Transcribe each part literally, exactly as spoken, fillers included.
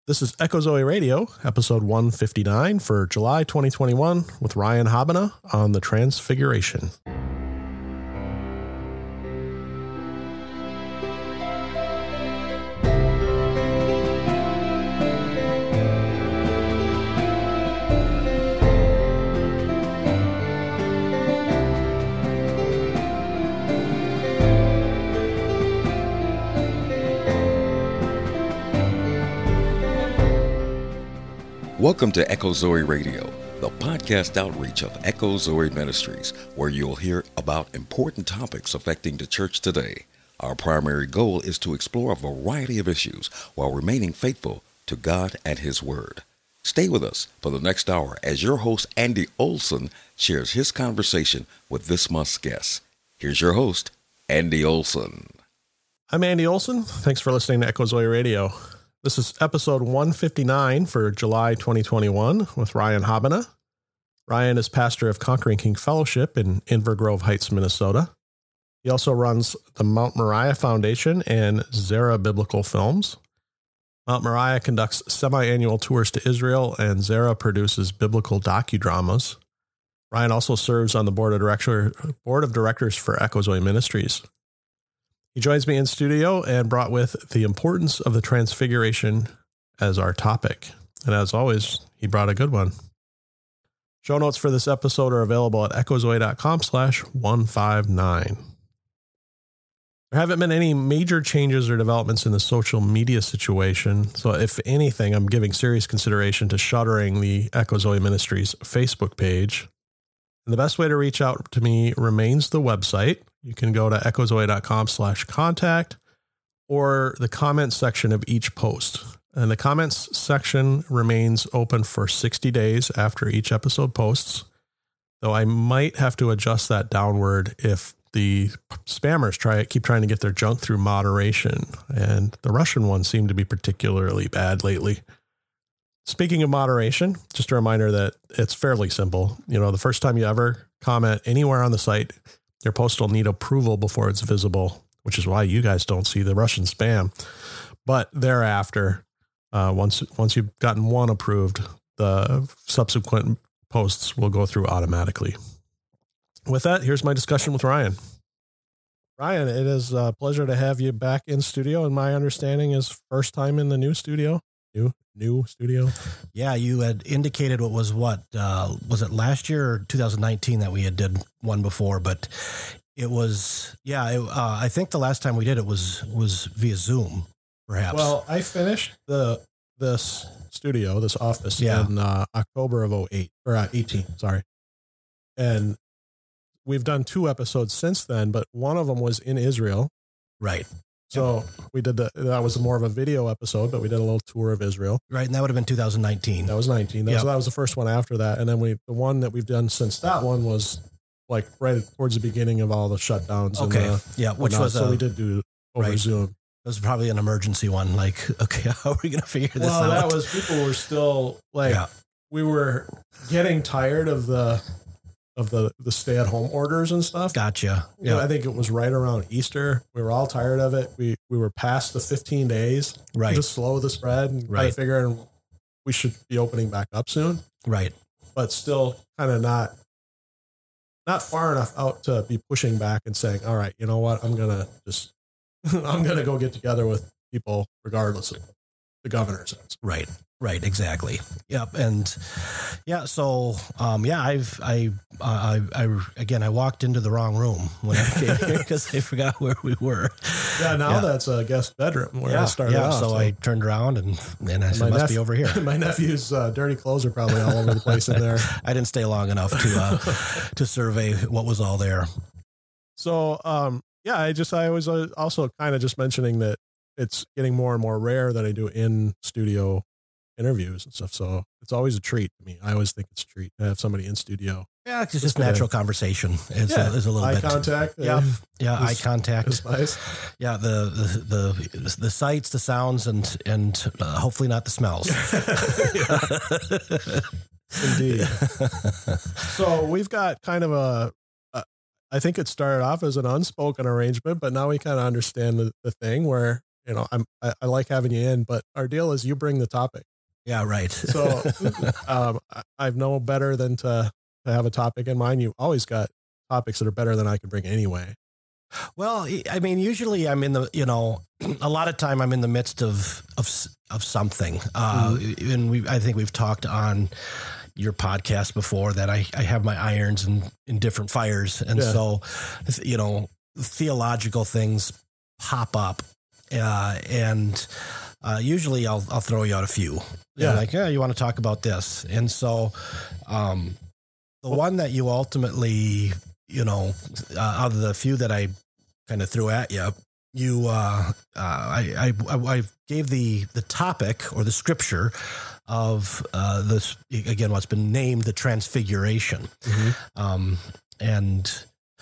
This is Echo Zoe Radio, episode one fifty-nine for July twenty twenty-one with Ryan Habana on the Transfiguration. Welcome to Echo Zoe Radio, the podcast outreach of Echo Zoe Ministries, where you'll hear about important topics affecting the church today. Our primary goal is to explore a variety of issues while remaining faithful to God and His Word. Stay with us for the next hour as your host, Andy Olson, shares his conversation with this month's guest. Here's your host, Andy Olson. I'm Andy Olson. Thanks for listening to Echo Zoe Radio. This is episode one fifty-nine for July twenty twenty-one with Ryan Habana. Ryan is pastor of Conquering King Fellowship in Inver Grove Heights, Minnesota. He also runs the Mount Moriah Foundation and Zara Biblical Films. Mount Moriah conducts semi-annual tours to Israel, and Zara produces biblical docudramas. Ryan also serves on the board of, director, board of directors for Echo Zoe Ministries. He joins me in studio and brought with the importance of the Transfiguration as our topic. And as always, he brought a good one. Show notes for this episode are available at echozoe.com slash 159. There haven't been any major changes or developments in the social media situation. So if anything, I'm giving serious consideration to shuttering the Echo Zoe Ministries Facebook page. And the best way to reach out to me remains the website. You can go to echozoe.com slash contact or the comments section of each post. And the comments section remains open for sixty days after each episode posts, though I might have to adjust that downward if the spammers try keep trying to get their junk through moderation. And the Russian ones seem to be particularly bad lately. Speaking of moderation, just a reminder that it's fairly simple. You know, the first time you ever comment anywhere on the site, your post will need approval before it's visible, which is why you guys don't see the Russian spam. But thereafter, uh, once once you've gotten one approved, the subsequent posts will go through automatically. With that, here's my discussion with Ryan. Ryan, it is a pleasure to have you back in studio, and my understanding is first time in the new studio. New new studio. Yeah, you had indicated what was what uh, was it last year or two thousand nineteen that we had did one before, but it was yeah. It, uh, I think the last time we did it was was via Zoom, perhaps. Well, I finished the this studio, this office, yeah. in uh, October of oh eight or uh, eighteen. Sorry, and we've done two episodes since then, but one of them was in Israel, right? So we did the, that was more of a video episode, but we did a little tour of Israel. Right. And that would have been two thousand nineteen. That was nineteen. That, yep. was, that was the first one after that. And then we, the one that we've done since that one was like right towards the beginning of all the shutdowns. Okay. And the, yeah. Which was, so a, we did do over right. Zoom. It was probably an emergency one. Like, okay, how are we going to figure this well, out? Well, that was, people were still like, yeah. we were getting tired of the, of the, the stay at home orders and stuff. Gotcha. Yeah. I think it was right around Easter. We were all tired of it. We, we were past the fifteen days, right? To slow the spread and right. kind of figuring we should be opening back up soon. Right. But still kind of not, not far enough out to be pushing back and saying, all right, you know what? I'm going to just, I'm going to go get together with people regardless of the governor says. Right. Right. Exactly. Yep. And yeah. So, um, yeah, I've, I, uh, I, I, again, I walked into the wrong room when I came here because I forgot where we were. Yeah. Now yeah. that's a guest bedroom where yeah, I started yeah, off. So, so I turned around and, and I said, must nep- be over here. My nephew's uh, dirty clothes are probably all over the place in there. I didn't stay long enough to, uh, to survey what was all there. So, um, yeah, I just, I was uh, also kind of just mentioning that it's getting more and more rare that I do in studio interviews and stuff. So it's always a treat to me. I always think it's a treat to have somebody in studio. Yeah, it's just natural conversation. It's, yeah, a, it's a little eye bit. Eye contact. Yeah, uh, yeah, eye contact. It's nice. Yeah, the, the the the sights, the sounds, and and uh, hopefully not the smells. Indeed. So we've got kind of a, a, I think it started off as an unspoken arrangement, but now we kind of understand the, the thing where you know, I'm, I, I like having you in, but our deal is you bring the topic. Yeah, right. So um, I, I've no better than to, to have a topic in mind. You always got topics that are better than I could bring anyway. Well, I mean, usually I'm in the, you know, a lot of time I'm in the midst of, of, of something. Uh, mm-hmm. And we, I think we've talked on your podcast before that I, I have my irons in, in different fires. And yeah. so, you know, theological things pop up, uh, and, uh, usually I'll, I'll throw you out a few. Yeah. Like, yeah, you want to talk about this. And so, um, the well, one that you ultimately, you know, uh, out of the few that I kind of threw at you, you, uh, uh, I, I, I gave the, the topic or the scripture of, uh, this, again, what's been named the Transfiguration. Mm-hmm. Um, and,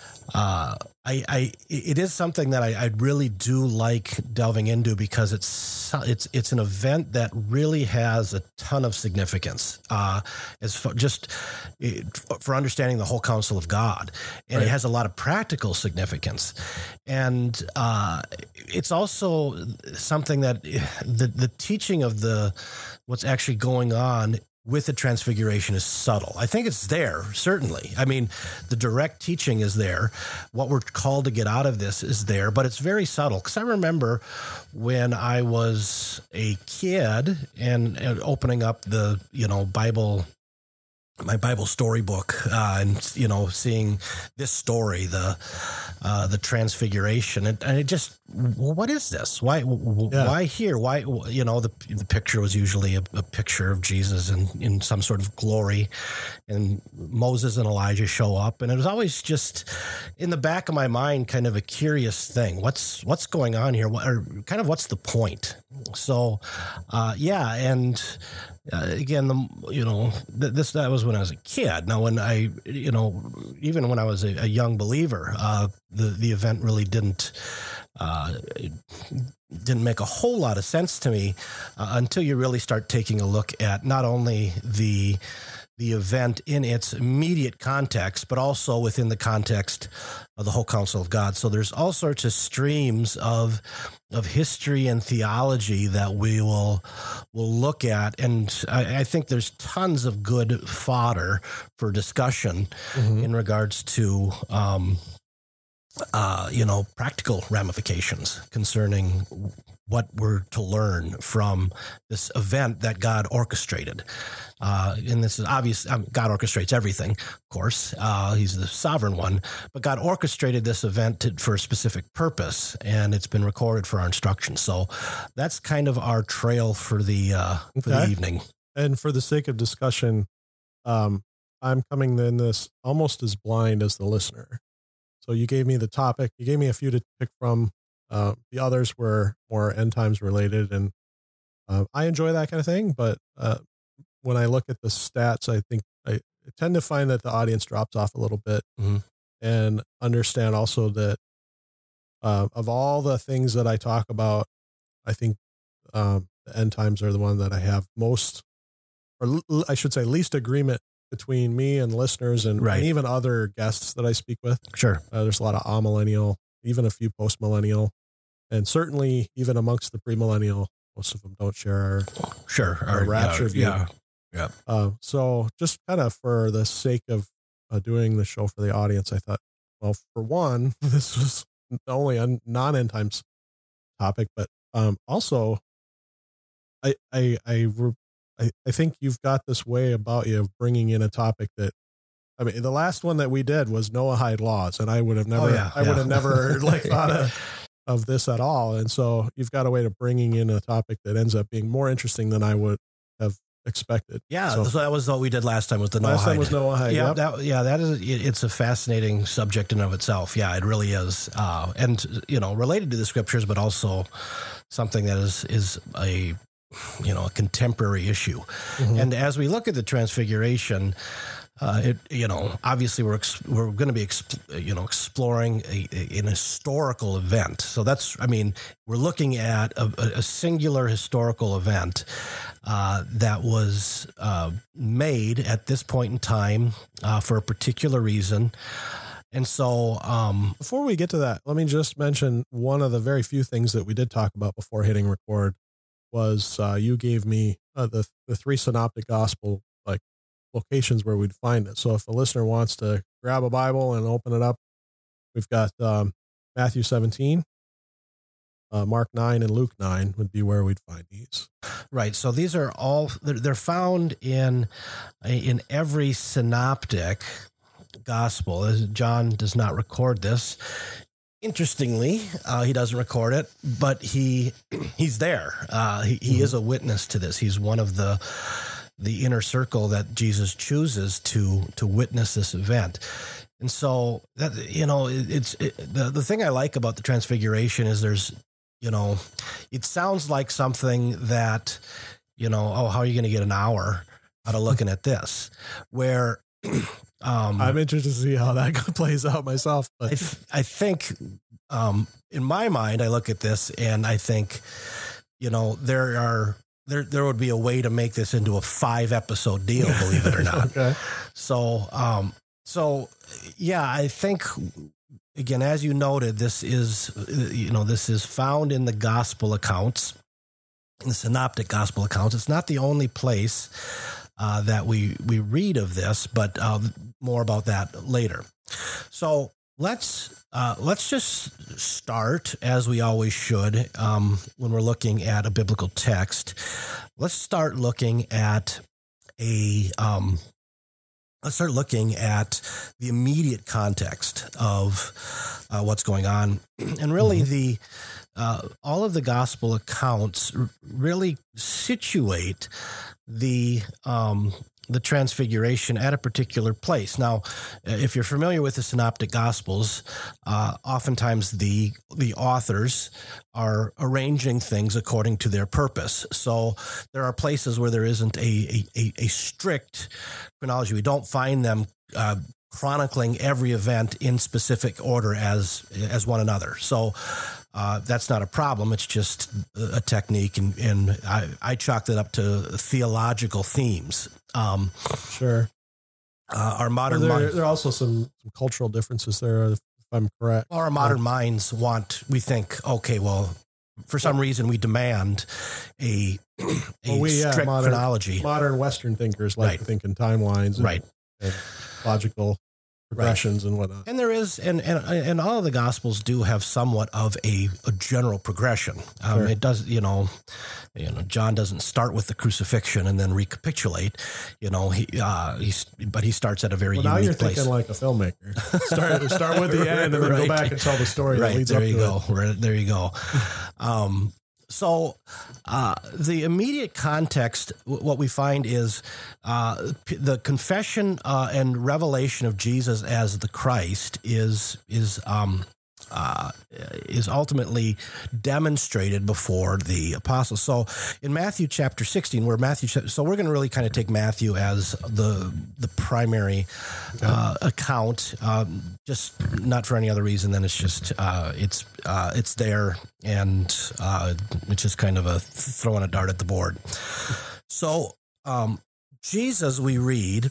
uh, I, I, it is something that I, I really do like delving into because it's, it's, it's an event that really has a ton of significance, uh, as for just for understanding the whole counsel of God. And right. It has a lot of practical significance. And, uh, it's also something that the, the teaching of the, what's actually going on with the Transfiguration is subtle. I think it's there, certainly. I mean, the direct teaching is there. What we're called to get out of this is there, but it's very subtle. Because I remember when I was a kid and, and opening up the, you know, Bible, my Bible storybook, uh, and, you know, seeing this story, the, uh, the Transfiguration, and, and it just, well, what is this? Why, yeah. why here? Why, you know, the the picture was usually a, a picture of Jesus in, in some sort of glory, and Moses and Elijah show up, and it was always just in the back of my mind, kind of a curious thing. What's, what's going on here? What, or kind of what's the point? So, uh, yeah. And, Uh, again, the, you know, th- this, that was when I was a kid. Now, when I, you know, even when I was a, a young believer, uh, the, the event really didn't, uh, didn't make a whole lot of sense to me, uh, until you really start taking a look at not only the, the event in its immediate context, but also within the context of the whole counsel of God. So there's all sorts of streams of of history and theology that we will will look at, and I, I think there's tons of good fodder for discussion mm-hmm. in regards to um, uh, you know, practical ramifications concerning what we're to learn from this event that God orchestrated. Uh, and this is obvious. Um, God orchestrates everything, of course. Uh, he's the sovereign one, but God orchestrated this event to, for a specific purpose, and it's been recorded for our instruction. So that's kind of our trail for the, uh, for okay. the evening. And for the sake of discussion, um, I'm coming in this almost as blind as the listener. So you gave me the topic, you gave me a few to pick from. Uh, the others were more end times related, and uh, I enjoy that kind of thing. But uh, when I look at the stats, I think I, I tend to find that the audience drops off a little bit, mm-hmm. and understand also that uh, of all the things that I talk about, I think um, the end times are the one that I have most, or l- I should say least agreement between me and listeners and, right. and even other guests that I speak with. Sure. Uh, there's a lot of amillennial, even a few post-millennial, and certainly even amongst the premillennial, most of them don't share our, sure. our, our rapture yeah, view. Yeah. Yeah. Uh, so just kind of for the sake of uh, doing the show for the audience, I thought, well, for one, this was only a non-end times topic, but um, also I, I, I, I, I think you've got this way about you of bringing in a topic that, I mean, the last one that we did was Noahide laws, and I would have never, oh, yeah, I yeah. would have never like thought of, of this at all. And so you've got a way of bringing in a topic that ends up being more interesting than I would have expected. Yeah. So, so that was what we did last time with the Noahide. Last time was Noahide. Yeah. Yep. That, yeah. That is, it's a fascinating subject in of itself. Yeah, it really is. Uh, and, you know, related to the scriptures, but also something that is, is a, you know, a contemporary issue. Mm-hmm. And as we look at the Transfiguration, Uh, it, you know, obviously we're ex- we're going to be, exp- you know, exploring a, a, an historical event. So that's, I mean, we're looking at a, a singular historical event uh, that was uh, made at this point in time uh, for a particular reason. And so, um, before we get to that, let me just mention one of the very few things that we did talk about before hitting record was uh, you gave me uh, the the three synoptic gospel like locations where we'd find it. So if a listener wants to grab a Bible and open it up, we've got um, Matthew seventeen, uh, Mark nine, and Luke nine would be where we'd find these. Right. So these are all they're, they're found in in every synoptic gospel. John does not record this. Interestingly, uh, he doesn't record it, but he he's there. Uh, he he mm-hmm. is a witness to this. He's one of the the inner circle that Jesus chooses to to witness this event. And so that you know, it, it's it, the the thing I like about the Transfiguration is there's you know, it sounds like something that you know, oh, how are you going to get an hour out of looking at this? Where Um, I'm interested to see how that plays out myself. But I, th- I think, um, in my mind, I look at this and I think, you know, there are there there would be a way to make this into a five episode deal, believe it or not. Okay. So, um, so yeah, I think again, as you noted, this is you know this is found in the gospel accounts, in the synoptic gospel accounts. It's not the only place Uh, that we we read of this, but uh, more about that later. So let's uh, let's just start, as we always should, um, when we're looking at a biblical text. Let's start looking at a um, let's start looking at the immediate context of uh, what's going on, and really mm-hmm. the uh, all of the gospel accounts r- really situate the um, the Transfiguration at a particular place. Now, if you're familiar with the Synoptic Gospels, uh, oftentimes the the authors are arranging things according to their purpose. So there are places where there isn't a a, a strict chronology. We don't find them uh, chronicling every event in specific order as as one another. So uh, that's not a problem. It's just a technique, and, and I, I chalked it up to theological themes. Um, sure. Uh, our modern well, there, minds, there are also some, some cultural differences there, if I'm correct. Our modern uh, minds want, we think, okay, well, for some well, reason we demand a, a well, we, strict yeah, modern, chronology. Modern Western thinkers like right. to think in timelines. And, right. And logical progressions right. and whatnot. And there is, and, and and all of the Gospels do have somewhat of a, a general progression. Um, sure. It does, you know, you know, John doesn't start with the crucifixion and then recapitulate. You know, he uh, he's but he starts at a very well, now unique you're place. Thinking like a filmmaker. Start start with the end and then right. go back and tell the story. Right that leads there up you to go. It. Right there you go. Um, So uh, the immediate context, what we find is uh, the confession uh, and revelation of Jesus as the Christ is is um, uh, is ultimately demonstrated before the apostles. So in Matthew chapter sixteen, where Matthew, so we're going to really kind of take Matthew as the the primary uh, account, um, just not for any other reason than it's just uh, it's uh, it's there, and uh, it's just kind of a throwing a dart at the board. So um, Jesus, we read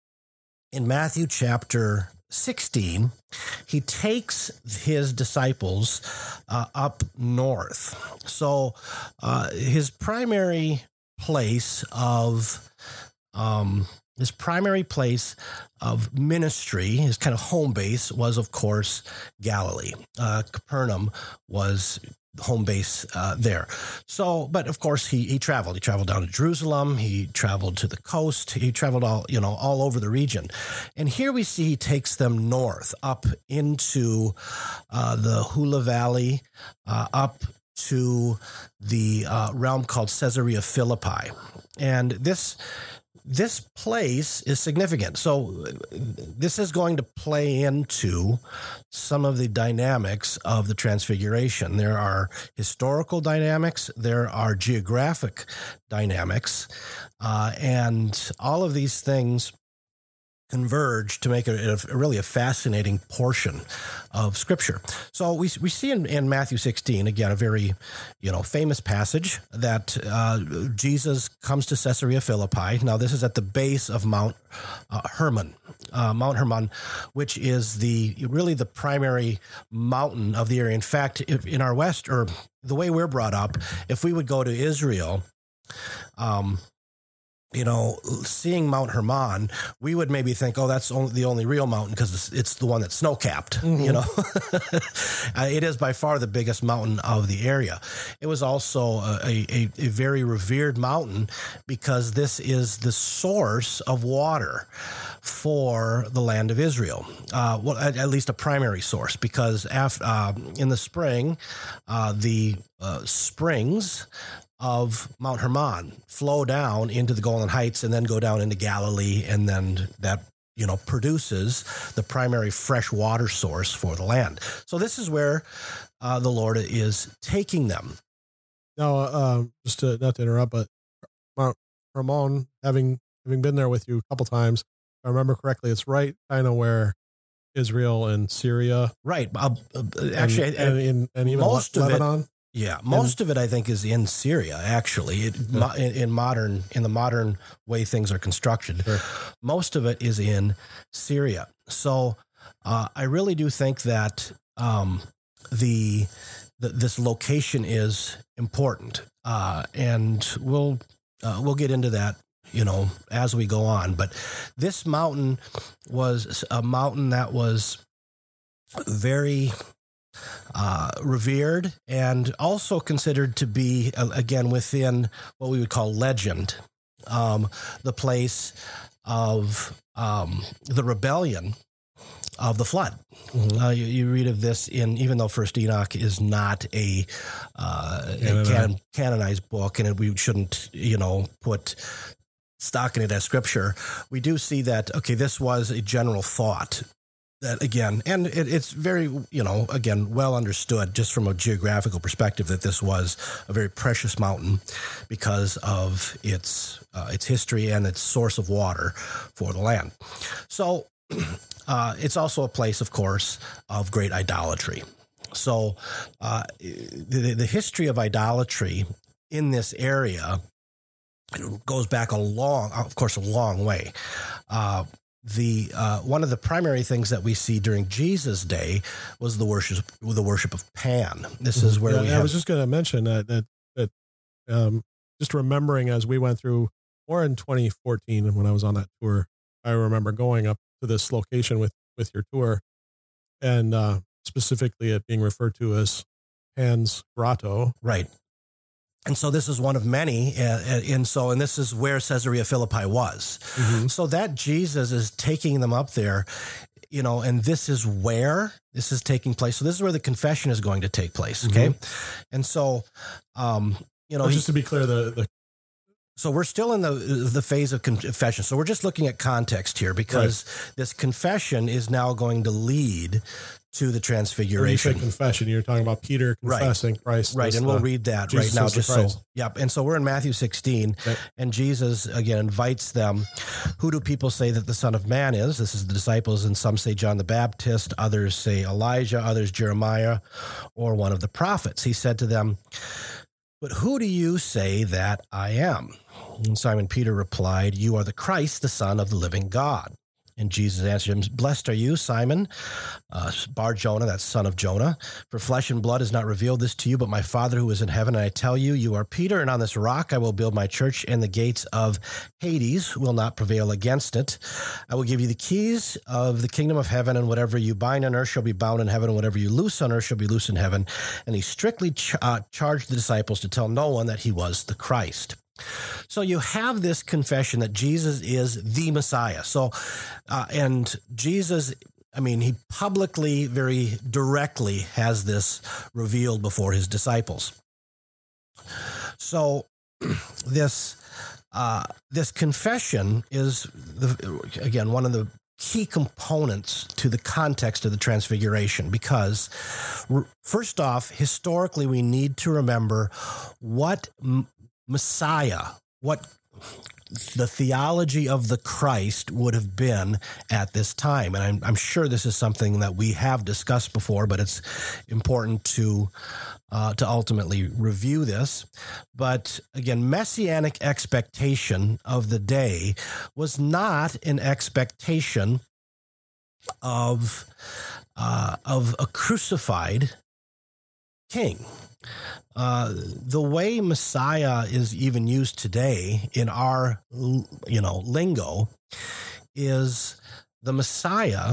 in Matthew chapter sixteen, he takes his disciples uh, up north. So uh, his primary place of um, his primary place of ministry, his kind of home base, was of course Galilee. Uh, Capernaum was home base uh, there. So, but of course he, he traveled. He traveled down to Jerusalem. He traveled to the coast. He traveled all, you know, all over the region. And here we see he takes them north up into uh, the Hula Valley, uh, up to the uh, realm called Caesarea Philippi. And this This place is significant. So this is going to play into some of the dynamics of the Transfiguration. There are historical dynamics. There are geographic dynamics. Uh, and all of these things converge to make a, a really a fascinating portion of Scripture. So we we see in, in Matthew sixteen, again, a very, you know, famous passage that uh, Jesus comes to Caesarea Philippi. Now, this is at the base of Mount uh, Hermon, uh, Mount Hermon, which is the really the primary mountain of the area. In fact, if, in our West, or the way we're brought up, if we would go to Israel, um, you know, seeing Mount Hermon, we would maybe think, oh, that's only the only real mountain because it's, it's the one that's snow-capped, mm-hmm. you know. uh, it is by far the biggest mountain of the area. It was also a, a, a very revered mountain because this is the source of water for the land of Israel. Uh, well, at, at least a primary source, because after, uh, in the spring, uh, the uh, springs of Mount Hermon flow down into the Golan Heights and then go down into Galilee, and then that, you know, produces the primary fresh water source for the land. So this is where uh, the Lord is taking them. Now, uh, just to not to interrupt, but Mount Hermon, having having been there with you a couple times, if I remember correctly, it's right kind of where Israel and Syria, right? Uh, uh, actually, and, and, and, and even most Le- of Lebanon. It, Yeah, most and, of it I think is in Syria. Actually, it, yeah. in, in modern in the modern way things are constructed, sure. most of it is in Syria. So uh, I really do think that um, the, the this location is important, uh, and we'll uh, we'll get into that, you know, as we go on. But this mountain was a mountain that was very Uh, revered, and also considered to be, uh, again, within what we would call legend, um, the place of um, the rebellion of the flood. Mm-hmm. Uh, you, you read of this in, even though First Enoch is not a, uh, a can, canonized book, and we shouldn't, you know, put stock in it as scripture, we do see that, okay, this was a general thought. That again, and it, it's very, you know, again, well understood just from a geographical perspective that this was a very precious mountain because of its uh, its history and its source of water for the land. So uh, it's also a place, of course, of great idolatry. So uh, the, the history of idolatry in this area goes back a long, of course, a long way. Uh, The uh, one of the primary things that we see during Jesus' day was the worship, the worship of Pan. This mm-hmm. is where yeah, we. I have, was just going to mention that that that um, just remembering as we went through, or in twenty fourteen when I was on that tour, I remember going up to this location with with your tour, and uh, specifically it being referred to as Pan's Grotto, right. And so this is one of many, uh, and so and this is where Caesarea Philippi was. Mm-hmm. So that Jesus is taking them up there, you know, and this is where this is taking place. So this is where the confession is going to take place, okay? Mm-hmm. And so, um, you know, well, just he, to be clear, the, the so we're still in the the phase of confession. So we're just looking at context here because right. this confession is now going to lead to the transfiguration. When you say confession, you're talking about Peter confessing right. Christ. Right, and we'll read that Jesus right now. Just Christ. so, yep. And so we're in Matthew sixteen, okay. and Jesus, again, invites them. Who do people say that the Son of Man is? This is the disciples, and some say John the Baptist, others say Elijah, others Jeremiah, or one of the prophets. He said to them, but who do you say that I am? And Simon Peter replied, you are the Christ, the Son of the living God. And Jesus answered him, blessed are you, Simon, uh, Bar Jonah, that's son of Jonah. For flesh and blood has not revealed this to you, but my Father who is in heaven. And I tell you, you are Peter, and on this rock I will build my church, and the gates of Hades will not prevail against it. I will give you the keys of the kingdom of heaven, and whatever you bind on earth shall be bound in heaven, and whatever you loose on earth shall be loose in heaven. And he strictly ch- uh, charged the disciples to tell no one that he was the Christ. So you have this confession that Jesus is the Messiah. So, uh, and Jesus, I mean, he publicly, very directly has this revealed before his disciples. So this, uh, this confession is, the, again, one of the key components to the context of the Transfiguration, because first off, historically, we need to remember what Messiah, what the theology of the Christ would have been at this time. And I'm, I'm sure this is something that we have discussed before, but it's important to uh, to ultimately review this. But again, messianic expectation of the day was not an expectation of uh, of a crucified king. Uh, the way Messiah is even used today in our, you know, lingo is the Messiah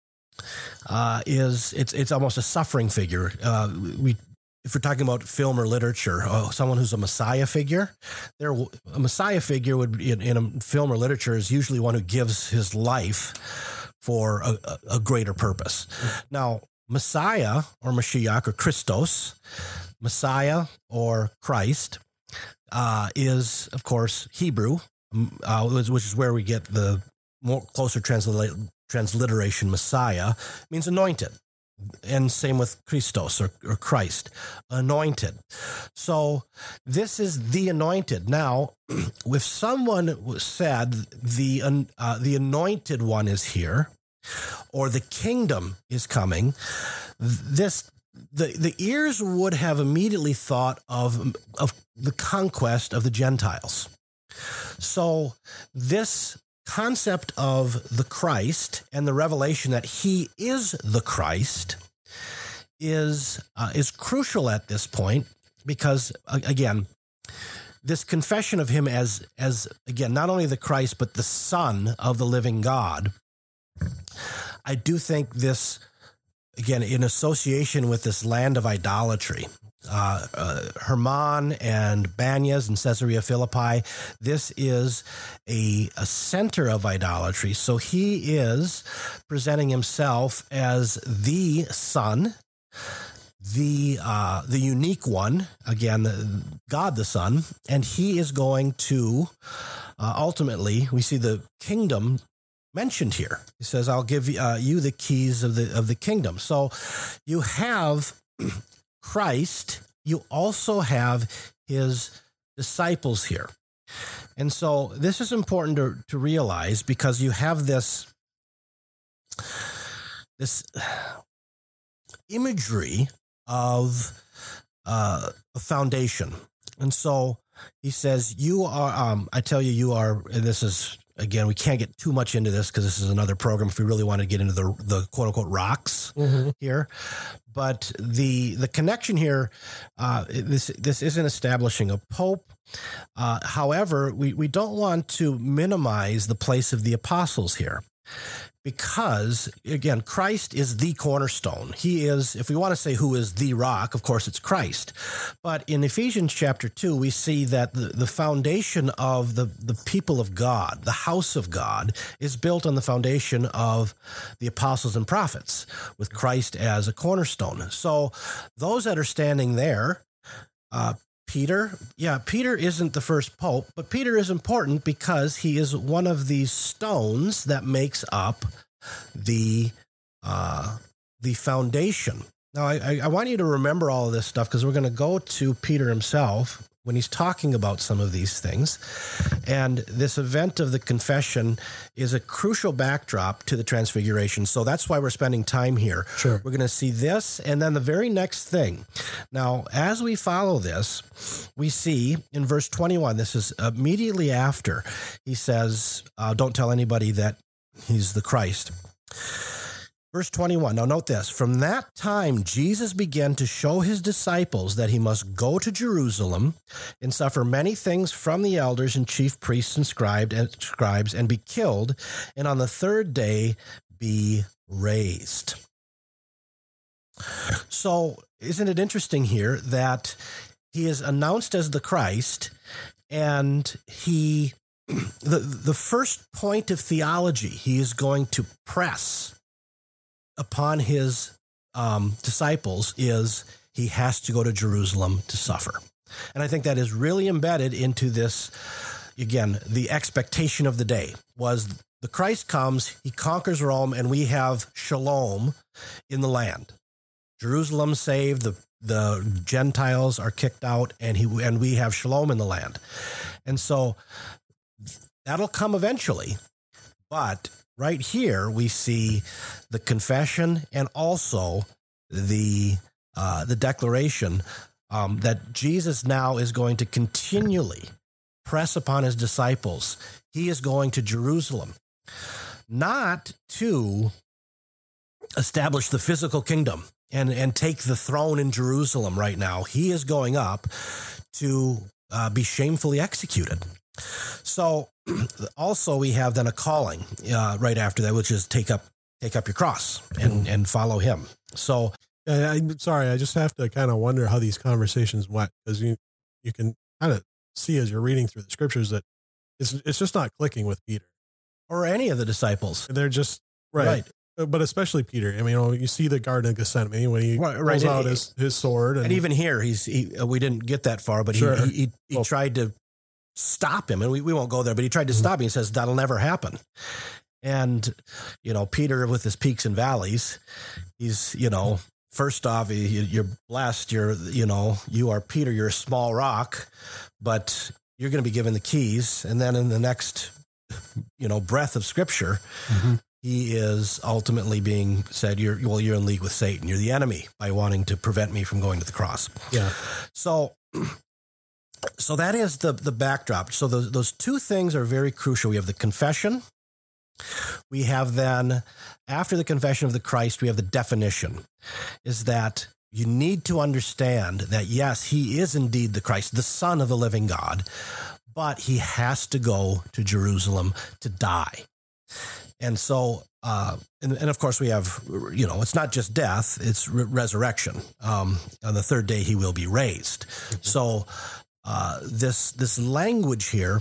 uh, is it's it's almost a suffering figure. Uh, we if we're talking about film or literature, oh, someone who's a Messiah figure, there a Messiah figure would in, in a film or literature is usually one who gives his life for a, a greater purpose. Mm-hmm. Now, Messiah or Mashiach or Christos, Messiah or Christ, uh, is, of course, Hebrew, uh, which is where we get the more closer transla- transliteration Messiah, means anointed. And same with Christos or, or Christ, anointed. So this is the anointed. Now, if someone said the uh, the anointed one is here, or the kingdom is coming, this the the ears would have immediately thought of of the conquest of the Gentiles. So this concept of the Christ and the revelation that he is the Christ is uh, is crucial at this point because uh, again, this confession of him as as again not only the Christ but the Son of the living God. I do think this, again, in association with this land of idolatry, uh, uh, Herman and Banyas and Caesarea Philippi, this is a, a center of idolatry. So he is presenting himself as the Son, the uh, the unique one, again, the, God the Son, and he is going to, uh, ultimately, we see the kingdom mentioned here. He says, I'll give uh, you the keys of the of the kingdom. So you have Christ, you also have his disciples here. And so this is important to, to realize because you have this, this imagery of uh, a foundation. And so he says, you are, um, I tell you, you are, and this is, again, we can't get too much into this because this is another program if we really want to get into the the quote unquote rocks mm-hmm. here. But the the connection here, uh, this this isn't establishing a pope. Uh, however, we, we don't want to minimize the place of the apostles here. Because, again, Christ is the cornerstone. He is, if we want to say who is the rock, of course, it's Christ. But in Ephesians chapter two, we see that the, the foundation of the, the people of God, the house of God, is built on the foundation of the apostles and prophets, with Christ as a cornerstone. So those that are standing there, uh, Peter, yeah, Peter isn't the first pope, but Peter is important because he is one of these stones that makes up the uh, the foundation. Now, I, I want you to remember all of this stuff because we're going to go to Peter himself when he's talking about some of these things. And this event of the confession is a crucial backdrop to the transfiguration. So that's why we're spending time here. Sure. We're going to see this and then the very next thing. Now, as we follow this, we see in verse twenty-one, this is immediately after he says, uh, don't tell anybody that he's the Christ. Verse twenty-one, now note this. From that time, Jesus began to show his disciples that he must go to Jerusalem and suffer many things from the elders and chief priests and scribes and be killed, and on the third day be raised. So isn't it interesting here that he is announced as the Christ, and he, the, the first point of theology he is going to press upon his um, disciples is he has to go to Jerusalem to suffer. And I think that is really embedded into this, again, the expectation of the day was the Christ comes, he conquers Rome, and we have shalom in the land. Jerusalem saved, the the Gentiles are kicked out, and he and we have shalom in the land. And so that'll come eventually. But right here, we see the confession and also the uh, the declaration um, that Jesus now is going to continually press upon his disciples. He is going to Jerusalem, not to establish the physical kingdom and, and take the throne in Jerusalem right now. He is going up to uh, be shamefully executed. So also we have then a calling uh, right after that, which is take up take up your cross and, and follow him. So uh, I'm sorry, I just have to kind of wonder how these conversations went, because you you can kind of see as you're reading through the scriptures that it's it's just not clicking with Peter or any of the disciples. They're just right. right. But especially Peter. I mean, you know, you see the Garden of Gethsemane when he right, pulls right. out and, his, his sword. And, and even here, he's he, we didn't get that far, but sure. he, he, he well, tried to stop him, and we, we won't go there, but he tried to mm-hmm. stop him. He says, that'll never happen. And, you know, Peter with his peaks and valleys, he's, you know, first off, you're blessed. You're, you know, you are Peter, you're a small rock, but you're going to be given the keys. And then in the next, you know, breath of scripture, mm-hmm. he is ultimately being said, you're, well, you're in league with Satan. You're the enemy by wanting to prevent me from going to the cross. Yeah. So, So that is the, the backdrop. So those, those two things are very crucial. We have the confession. We have then, after the confession of the Christ, we have the definition, is that you need to understand that, yes, he is indeed the Christ, the Son of the living God, but he has to go to Jerusalem to die. And so, uh, and, and of course we have, you know, it's not just death, it's re- resurrection. Um, on the third day, he will be raised. Mm-hmm. So, Uh, this this language here,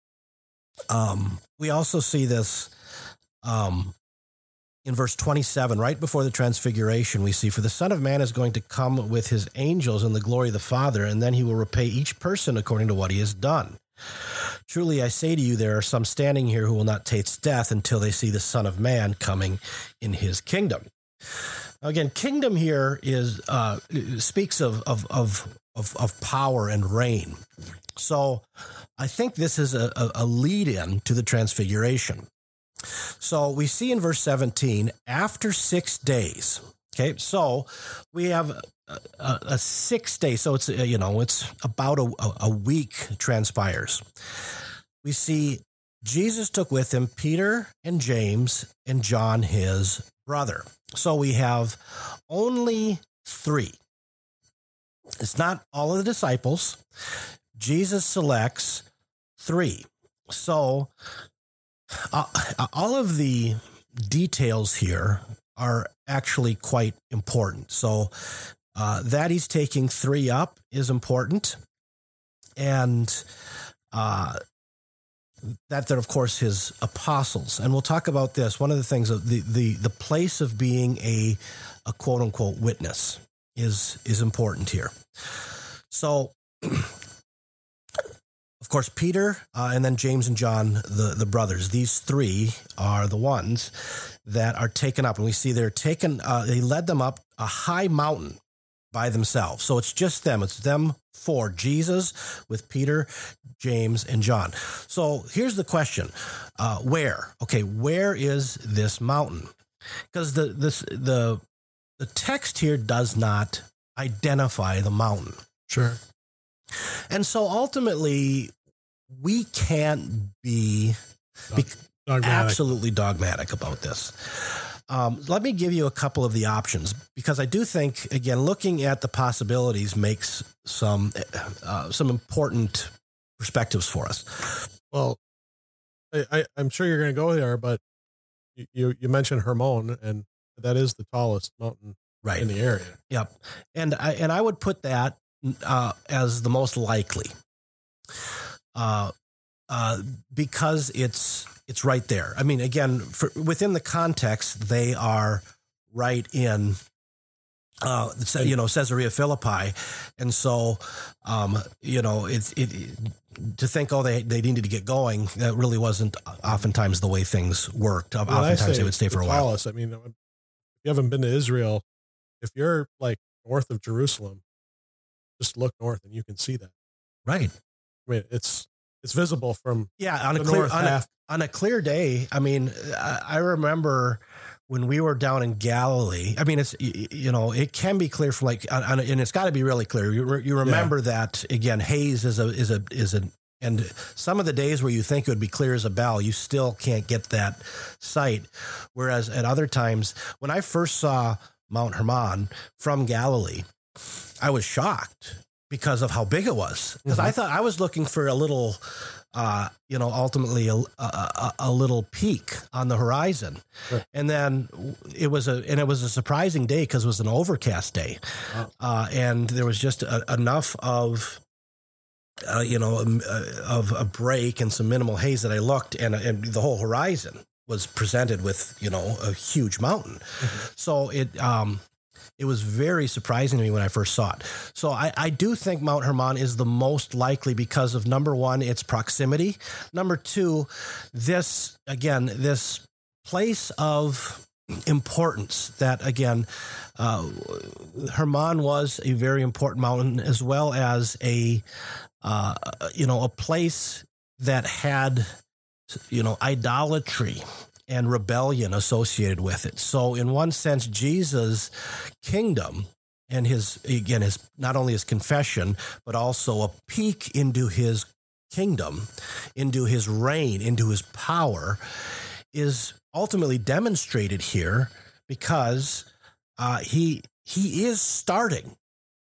um, we also see this um, in verse twenty-seven, right before the transfiguration. We see, for the Son of Man is going to come with his angels in the glory of the Father, and then he will repay each person according to what he has done. Truly, I say to you, there are some standing here who will not taste death until they see the Son of Man coming in his kingdom. Again, kingdom here is uh, speaks of of of Of, of power and reign. So I think this is a, a, a lead-in to the transfiguration. So we see in verse seventeen, after six days, okay, so we have a, a, a six day, so it's, you know, it's about a, a week transpires. We see Jesus took with him Peter and James and John, his brother. So we have only three. It's not all of the disciples. Jesus selects three. So uh, all of the details here are actually quite important. So uh, that he's taking three up is important. And uh, that they're, of course, his apostles. And we'll talk about this. One of the things, the the, the place of being a, a quote-unquote witness is is important here. So, of course, Peter uh, and then James and John, the, the brothers, these three are the ones that are taken up. And we see they're taken, uh, they led them up a high mountain by themselves. So it's just them. It's them four, Jesus with Peter, James, and John. So here's the question. Uh, where? Okay, where is this mountain? Because the this the The text here does not identify the mountain. Sure. And so ultimately, we can't be, be dogmatic. absolutely dogmatic about this. Um, let me give you a couple of the options, because I do think, again, looking at the possibilities makes some uh, some important perspectives for us. Well, I, I, I'm sure you're going to go there, but you, you mentioned Hermon, and that is the tallest mountain right. in the area. Yep. And I, and I would put that uh, as the most likely uh, uh, because it's it's right there. I mean, again, for, within the context, they are right in, uh, you know, Caesarea Philippi. And so, um, you know, it, it, to think, oh, they, they needed to get going, that really wasn't oftentimes the way things worked. When oftentimes they would stay for a while. Tallest, I mean, if you haven't been to Israel, if you're like north of Jerusalem, just look north and you can see that. Right. I mean, it's it's visible from yeah on a the clear north on a, half. on a clear day. I mean, I, I remember when we were down in Galilee. I mean, it's you know it can be clear from like, on, and it's got to be really clear. You re, you remember yeah. that again. Haze is a is a is a and some of the days where you think it would be clear as a bell, you still can't get that sight. Whereas at other times, when I first saw Mount Hermon from Galilee, I was shocked because of how big it was. Because mm-hmm. I thought I was looking for a little, uh, you know, ultimately a, a, a little peak on the horizon. Sure. And then it was a, and it was a surprising day because it was an overcast day. Wow. Uh, and there was just a, enough of, uh, you know, um, uh, of a break and some minimal haze that I looked, and, and the whole horizon was presented with, you know, a huge mountain. Mm-hmm. So it, um, it was very surprising to me when I first saw it. So I, I do think Mount Hermon is the most likely because of, number one, its proximity. Number two, this, again, this place of importance that, again, uh, Hermon was a very important mountain, as well as a, uh, you know, a place that had, you know, idolatry and rebellion associated with it. So in one sense, Jesus' kingdom and his, again, his, not only his confession, but also a peek into his kingdom, into his reign, into his power, is ultimately demonstrated here because uh, he, he is starting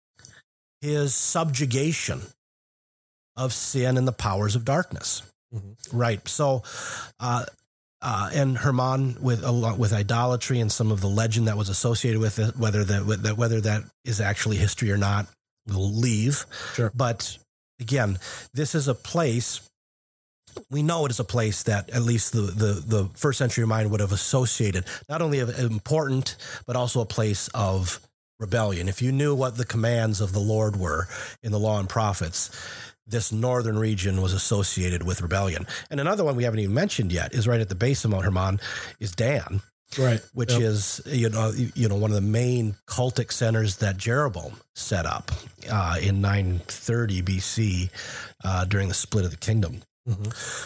his subjugation of sin and the powers of darkness. Mm-hmm. Right. So, uh, Uh, and Hermon with along with idolatry and some of the legend that was associated with it, whether that whether that is actually history or not, we'll leave. Sure. But again, this is a place. We know it is a place that at least the the, the first century mind would have associated not only of important, but also a place of rebellion. If you knew what the commands of the Lord were in the Law and Prophets, this northern region was associated with rebellion. And another one we haven't even mentioned yet is right at the base of Mount Hermon is Dan, right? Which yep. is you know you know one of the main cultic centers that Jeroboam set up uh, in nine thirty B C uh, during the split of the kingdom. Mm-hmm.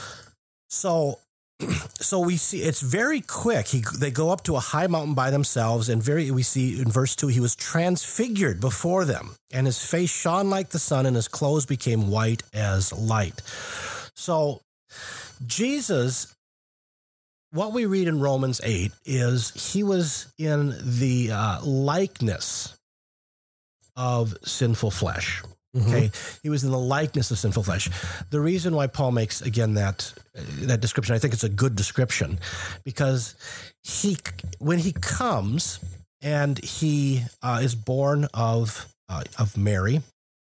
So. So we see it's very quick. He, they go up to a high mountain by themselves, and very we see in verse two, he was transfigured before them, and his face shone like the sun, and his clothes became white as light. So Jesus, what we read in Romans eight is he was in the uh, likeness of sinful flesh. Okay, mm-hmm. He was in the likeness of sinful flesh. The reason why Paul makes, again, that that description, I think it's a good description, because he, when he comes and he uh, is born of uh, of Mary,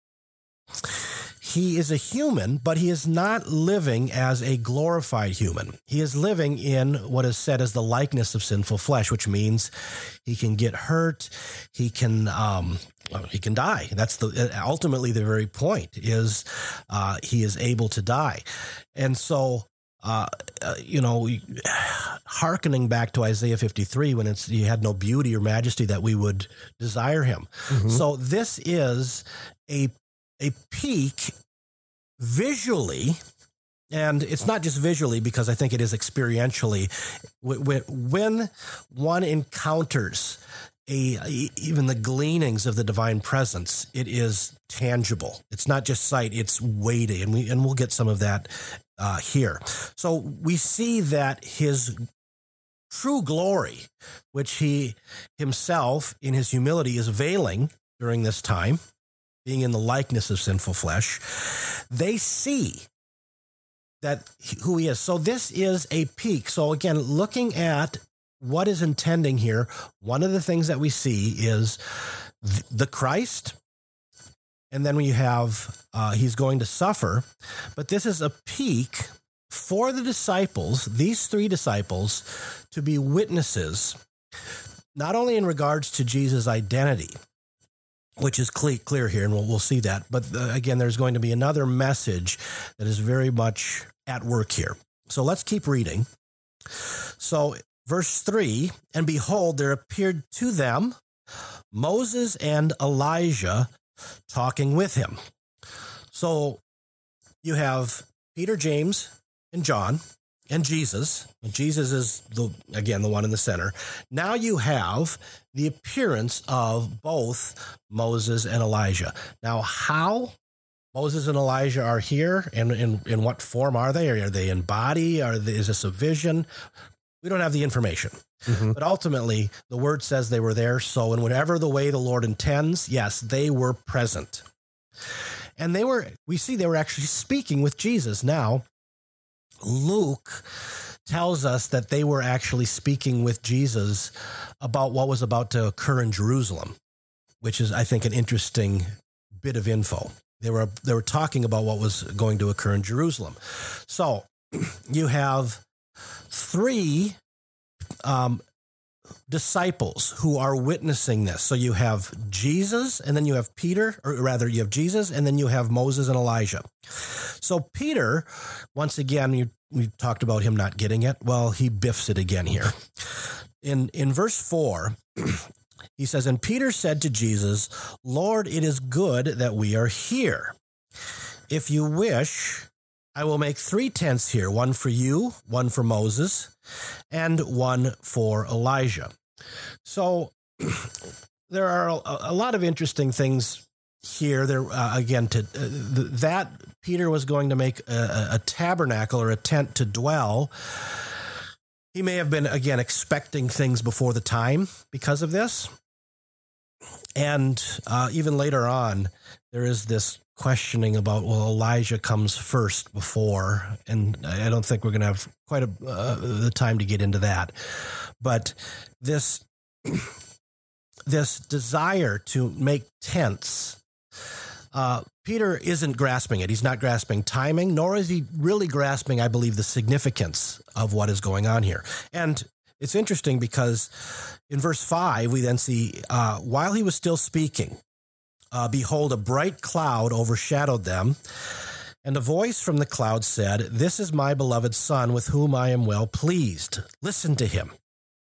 he is a human, but he is not living as a glorified human. He is living in what is said as the likeness of sinful flesh, which means he can get hurt, he can um, he can die. That's the ultimately the very point is uh, he is able to die, and so. Uh, uh, you know, hearkening back to Isaiah fifty-three, when it's he had no beauty or majesty that we would desire him. Mm-hmm. So this is a a peak visually, and it's not just visually because I think it is experientially. When one encounters a even the gleanings of the divine presence, it is tangible. It's not just sight; it's weighty, and we and we'll get some of that. Uh, here. So we see that his true glory, which he himself in his humility is veiling during this time, being in the likeness of sinful flesh, they see that who he is. So this is a peak. So again, looking at what is intending here, one of the things that we see is the Christ. And then we have, uh, he's going to suffer, but this is a peak for the disciples, these three disciples, to be witnesses, not only in regards to Jesus' identity, which is clear here, and we'll, we'll see that, but uh, again, there's going to be another message that is very much at work here. So let's keep reading. So verse three, and behold, there appeared to them Moses and Elijah talking with him. So you have Peter, James, and John, and Jesus. Jesus is, the again, the one in the center. Now you have the appearance of both Moses and Elijah. Now, how Moses and Elijah are here, and in, in what form are they? Are they in body? Are they, is this a vision? We don't have the information. Mm-hmm. But ultimately, the word says they were there. So in whatever the way the Lord intends, yes, they were present. And they were, we see they were actually speaking with Jesus. Now, Luke tells us that they were actually speaking with Jesus about what was about to occur in Jerusalem, which is, I think, an interesting bit of info. They were they were talking about what was going to occur in Jerusalem. So you have three um, disciples who are witnessing this. So you have Jesus, and then you have Peter, or rather you have Jesus, and then you have Moses and Elijah. So Peter, once again, you, we talked about him not getting it. Well, he biffs it again here. In in verse four, he says, "And Peter said to Jesus, 'Lord, it is good that we are here. If you wish, I will make three tents here, one for you, one for Moses, and one for Elijah.'" So there are a, a lot of interesting things here. There uh, again, to uh, th- that Peter was going to make a, a tabernacle or a tent to dwell. He may have been, again, expecting things before the time because of this. And uh, even later on, there is this questioning about, well, Elijah comes first before, and I don't think we're going to have quite a, uh, the time to get into that. But this this desire to make tents, uh, Peter isn't grasping it. He's not grasping timing, nor is he really grasping, I believe, the significance of what is going on here. And it's interesting because in verse five, we then see, uh, while he was still speaking, uh, behold, a bright cloud overshadowed them, and a voice from the cloud said, "This is my beloved Son, with whom I am well pleased. Listen to him."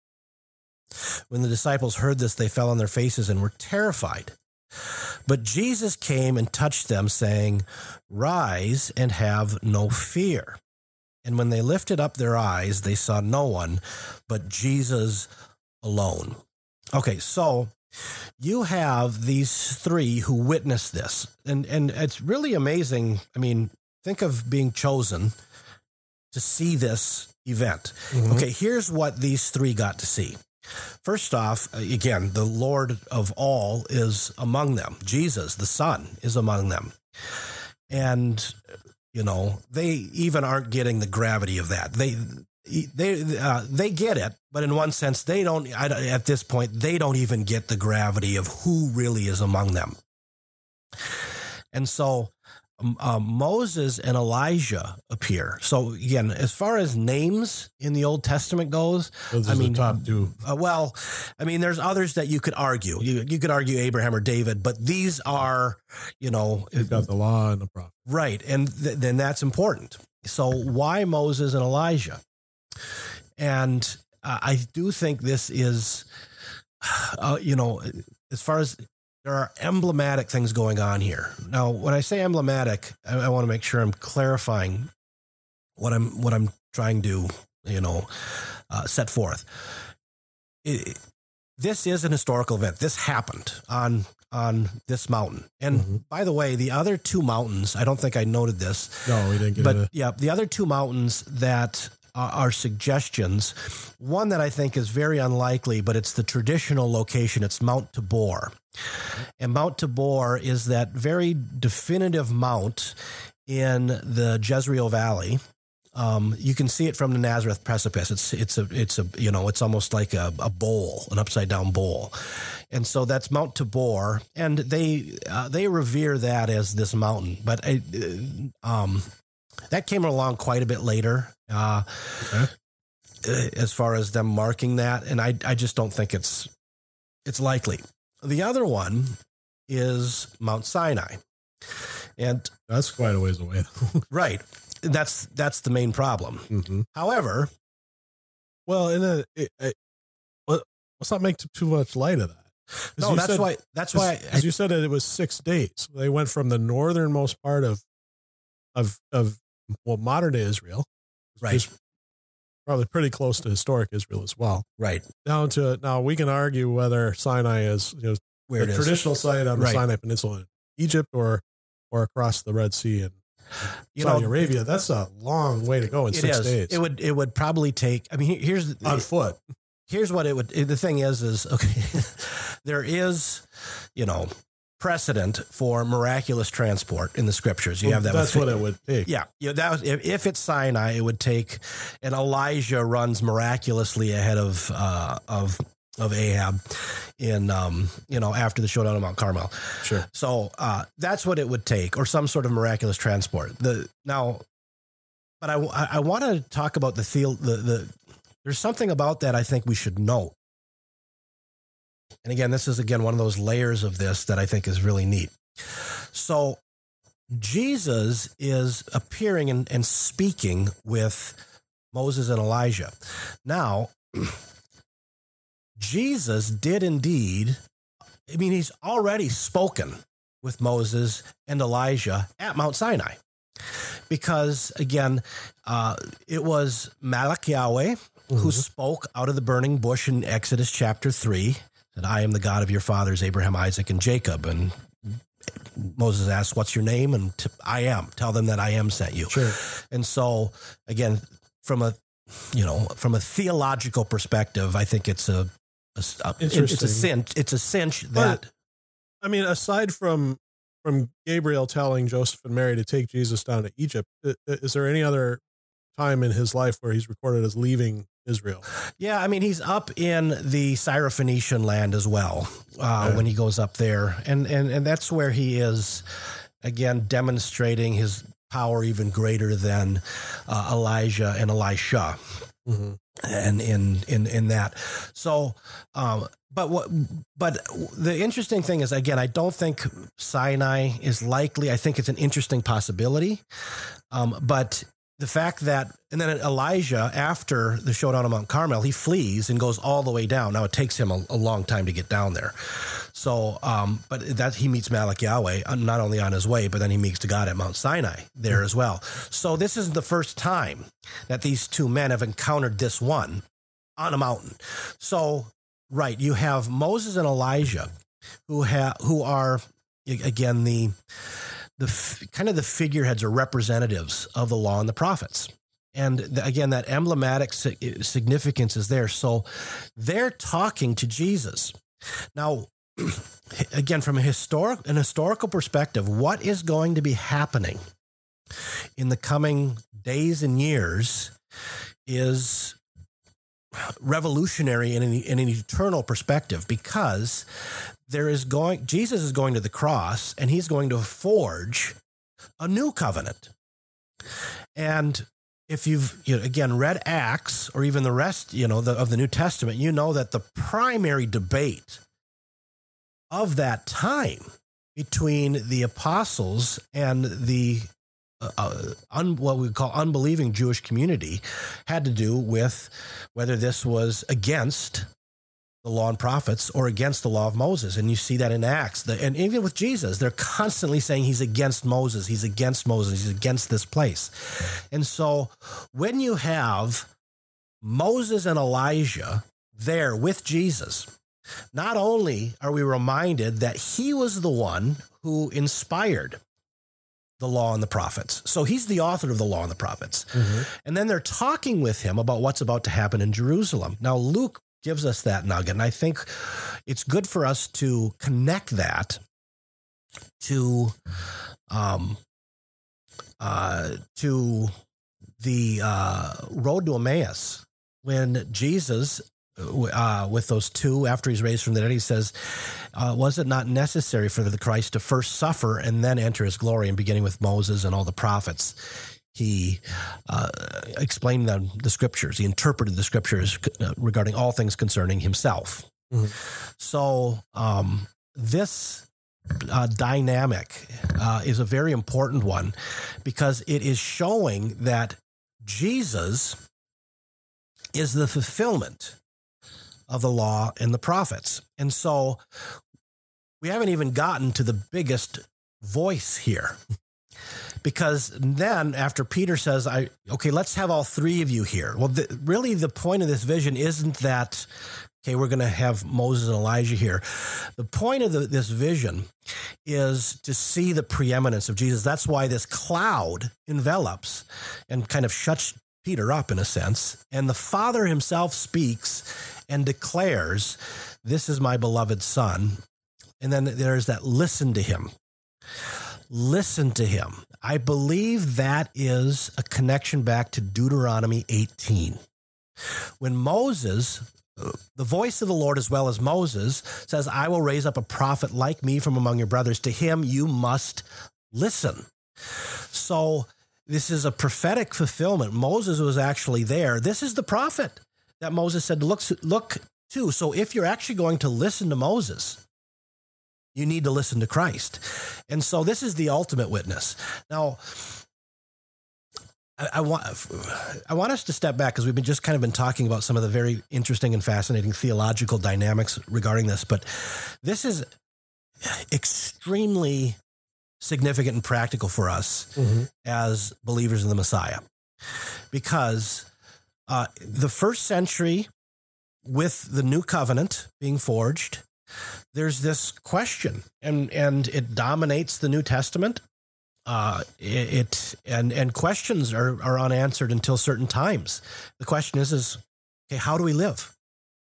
When the disciples heard this, they fell on their faces and were terrified. But Jesus came and touched them, saying, "Rise and have no fear." And when they lifted up their eyes, they saw no one but Jesus alone. Okay, so you have these three who witnessed this. And, and it's really amazing. I mean, think of being chosen to see this event. Mm-hmm. Okay, here's what these three got to see. First off, again, the Lord of all is among them. Jesus, the Son, is among them. And, you know, they even aren't getting the gravity of that. They they uh, they get it, but in one sense, they don't, at this point, they don't even get the gravity of who really is among them. And so uh, Moses and Elijah appear. So again, as far as names in the Old Testament goes, those are I mean, the top two. Uh, well, I mean, there's others that you could argue. You you could argue Abraham or David, but these are, you know, you've got the law and the prophet, right? And th- then that's important. So why Moses and Elijah? And uh, I do think this is, uh, you know, as far as there are emblematic things going on here. Now, when I say emblematic, I, I want to make sure I'm clarifying what I'm what I'm trying to, you know, uh, set forth. It, this is an historical event. This happened on on this mountain. And mm-hmm. by the way, the other two mountains, I don't think I noted this. No, we didn't get it. But into- yeah, the other two mountains that uh, are suggestions, one that I think is very unlikely, but it's the traditional location. It's Mount Tabor. And Mount Tabor is that very definitive mount in the Jezreel Valley. Um, you can see it from the Nazareth precipice. It's it's a it's a you know it's almost like a, a bowl, an upside down bowl, and so that's Mount Tabor, and they uh, they revere that as this mountain. But I, um, that came along quite a bit later, uh, okay. as far as them marking that, and I I just don't think it's it's likely. The other one is Mount Sinai, and that's quite a ways away, right? That's that's the main problem. Mm-hmm. However, well, and then it, it, well, let's not make too much light of that. No, that's said, why. That's why, as, I, as you said, that it was six days. They went from the northernmost part of of of well, modern day Israel, Right. is probably pretty close to historic Israel as well. Right. Down to now, we can argue whether Sinai is, you know, Where the it is. traditional site on the Right. Sinai Peninsula in Egypt or or across the Red Sea in You Saudi know, Arabia. That's a long way to go in It six is. days It would. It would probably take. I mean, here's on foot. here's what it would. The thing is, is okay. There is, you know, precedent for miraculous transport in the scriptures. You have that. That's with, what it would take. Yeah, you know, that was, if, if it's Sinai, it would take, and Elijah runs miraculously ahead of uh, of of Ahab in um, you know, after the showdown on Mount Carmel. Sure. So uh, that's what it would take, or some sort of miraculous transport. The now, but I I, I want to talk about the theo, the the. There's something about that I think we should note. And again, this is again one of those layers of this that I think is really neat. So Jesus is appearing and, and speaking with Moses and Elijah. Now, Jesus did indeed, I mean, he's already spoken with Moses and Elijah at Mount Sinai. Because, again, uh, it was Malach Yahweh who Mhm. spoke out of the burning bush in Exodus chapter three, that I am the God of your fathers, Abraham, Isaac, and Jacob. And Moses asked, what's your name? And t- I am. Tell them that I am sent you. Sure. And so, again, from a, you know, from a theological perspective, I think it's a, a, a it's a Interesting. cinch. It's a cinch But- that, I mean, aside from from Gabriel telling Joseph and Mary to take Jesus down to Egypt, i- is there any other time in his life where he's recorded as leaving Israel? yeah, I mean, he's up in the Syrophoenician land as well uh, Okay. when he goes up there. And, and, and that's where he is, again, demonstrating his power even greater than uh, Elijah and Elisha. Mm-hmm. And in, in, in that. So, um, but what, but the interesting thing is, again, I don't think Sinai is likely. I think it's an interesting possibility. Um, but the fact that, and then Elijah, after the showdown on Mount Carmel, he flees and goes all the way down. Now it takes him a, a long time to get down there. So, um, but that he meets Malach Yahweh, uh, not only on his way, but then he meets God at Mount Sinai there as well. So this isn't the first time that these two men have encountered this one on a mountain. So, right, you have Moses and Elijah, who have who are again the the f- kind of the figureheads or representatives of the law and the prophets. And the, again, that emblematic si- significance is there. So they're talking to Jesus. Now, again, from a historic, an historical perspective, what is going to be happening in the coming days and years is revolutionary in an, in an eternal perspective, because there is going, Jesus is going to the cross and he's going to forge a new covenant. And if you've, you know, again, read Acts or even the rest, you know, the, of the New Testament, you know that the primary debate of that time between the apostles and the uh, un, what we call unbelieving Jewish community had to do with whether this was against the law and prophets or against the law of Moses. And you see that in Acts. The, and even with Jesus, they're constantly saying he's against Moses. He's against Moses. He's against this place. And so when you have Moses and Elijah there with Jesus, not only are we reminded that he was the one who inspired the law and the prophets. So he's the author of the law and the prophets. Mm-hmm. And then they're talking with him about what's about to happen in Jerusalem. Now, Luke gives us that nugget, and I think it's good for us to connect that to um, uh, to the uh, road to Emmaus, when Jesus, uh, with those two, after he's raised from the dead, he says, uh, was it not necessary for the Christ to first suffer and then enter his glory? And beginning with Moses and all the prophets, he uh, explained the, the scriptures. He interpreted the scriptures regarding all things concerning himself. Mm-hmm. So um, this uh, dynamic uh, is a very important one, because it is showing that Jesus is the fulfillment of the law and the prophets. And so we haven't even gotten to the biggest voice here. Because then after Peter says, "I okay, let's have all three of you here." Well, the, really the point of this vision isn't that, okay, we're going to have Moses and Elijah here. The point of the, this vision is to see the preeminence of Jesus. That's why this cloud envelops and kind of shuts Peter up in a sense. And the Father himself speaks and declares, "This is my beloved Son." And then there's that listen to him. Listen to him. I believe that is a connection back to Deuteronomy eighteen. When Moses, the voice of the Lord as well as Moses, says, "I will raise up a prophet like me from among your brothers. To him you must listen." So this is a prophetic fulfillment. Moses was actually there. This is the prophet that Moses said, look, look to. So if you're actually going to listen to Moses, you need to listen to Christ. And so this is the ultimate witness. Now, I, I want I want us to step back because we've been just kind of been talking about some of the very interesting and fascinating theological dynamics regarding this. But this is extremely significant and practical for us mm-hmm. as believers in the Messiah. Because uh, the first century, with the new covenant being forged, there's this question, and, and it dominates the New Testament. Uh, it, it and and questions are, are unanswered until certain times. The question is, is okay, how do we live?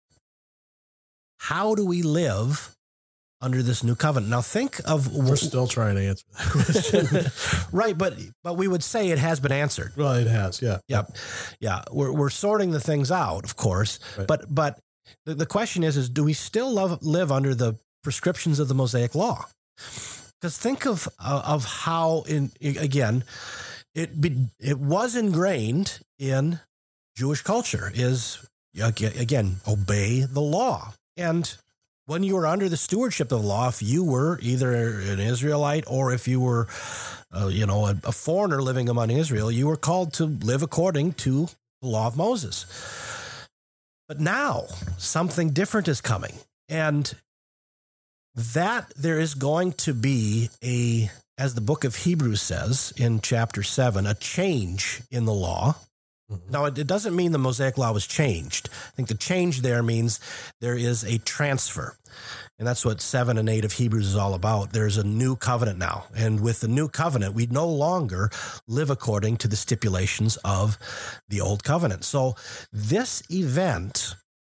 How do we live under this new covenant? Now think of we're still trying to answer that question. Right, but but we would say it has been answered. Well, it has, yeah. Yeah. Yeah. We're we're sorting the things out, of course. Right. But but The, the question is, is do we still love, live under the prescriptions of the Mosaic Law? Because think of uh, of how, in again, it be, it was ingrained in Jewish culture is, again, obey the law. And when you were under the stewardship of the law, if you were either an Israelite or if you were, uh, you know, a, a foreigner living among Israel, you were called to live according to the law of Moses. But now something different is coming, and that there is going to be a, as the book of Hebrews says in chapter seven, a change in the law. Mm-hmm. Now, it, it doesn't mean the Mosaic Law was changed. I think the change there means there is a transfer. And that's what seven and eight of Hebrews is all about. There's a new covenant now. And with the new covenant, we no longer live according to the stipulations of the old covenant. So this event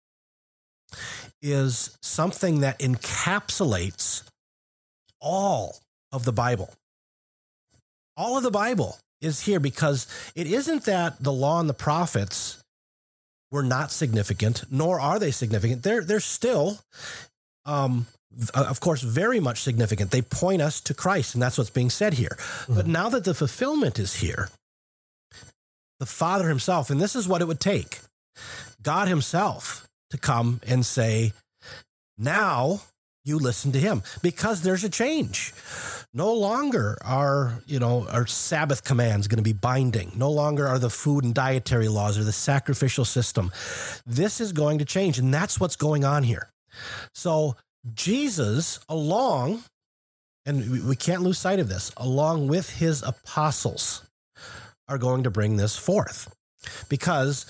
is something that encapsulates all of the Bible. All of the Bible is here because it isn't that the law and the prophets were not significant, nor are they significant. They're, they're still... Um, of course, very much significant. They point us to Christ, and that's what's being said here. Mm-hmm. But now that the fulfillment is here, the Father himself, and this is what it would take, God himself to come and say, now you listen to him, because there's a change. No longer are, you know, our Sabbath commands going to be binding. No longer are the food and dietary laws or the sacrificial system. This is going to change, and that's what's going on here. So Jesus, along, and we can't lose sight of this, along with his apostles, are going to bring this forth. Because,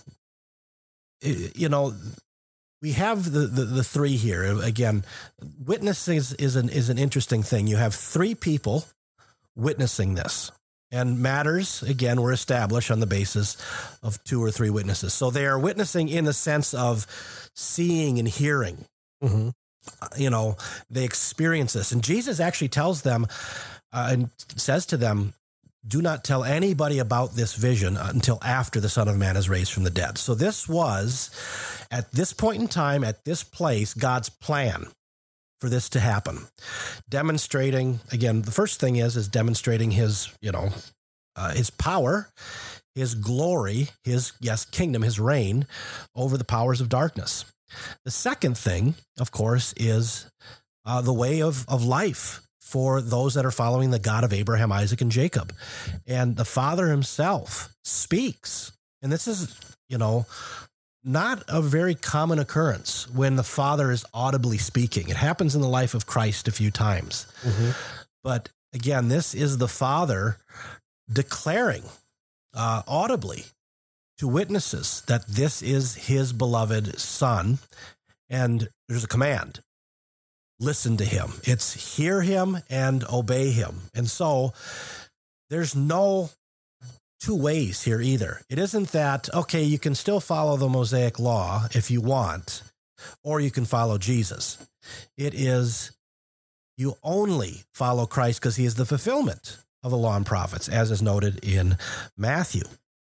you know, we have the, the, the three here. Again, witnessing is, is, an, is an interesting thing. You have three people witnessing this. And matters, again, were established on the basis of two or three witnesses. So they are witnessing in the sense of seeing and hearing. Mm-hmm. You know, they experience this. And Jesus actually tells them uh, and says to them, do not tell anybody about this vision until after the Son of Man is raised from the dead. So this was, at this point in time, at this place, God's plan for this to happen. Demonstrating, again, the first thing is, is demonstrating his, you know, uh, his power, his glory, his, yes, kingdom, his reign over the powers of darkness. The second thing, of course, is uh, the way of, of life for those that are following the God of Abraham, Isaac, and Jacob. And the Father himself speaks. And this is, you know, not a very common occurrence when the Father is audibly speaking. It happens in the life of Christ a few times. Mm-hmm. But again, this is the Father declaring uh, audibly to witnesses that this is his beloved Son, and there's a command. Listen to him. It's hear him and obey him. And so there's no two ways here either. It isn't that, okay, you can still follow the Mosaic law if you want, or you can follow Jesus. It is you only follow Christ because he is the fulfillment of the law and prophets, as is noted in Matthew.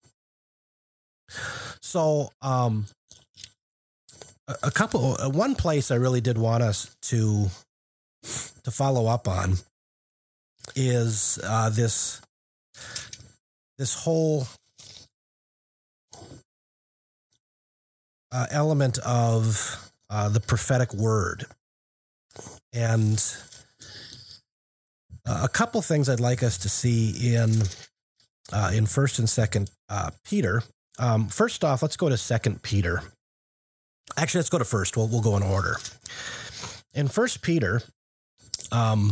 So, um, a couple, one place I really did want us to to follow up on is uh, this this whole uh, element of uh, the prophetic word, and uh, a couple things I'd like us to see in uh, in First and Second uh, Peter. Um, first off, let's go to Second Peter. Actually, let's go to first. We'll we'll go in order. In First Peter, um,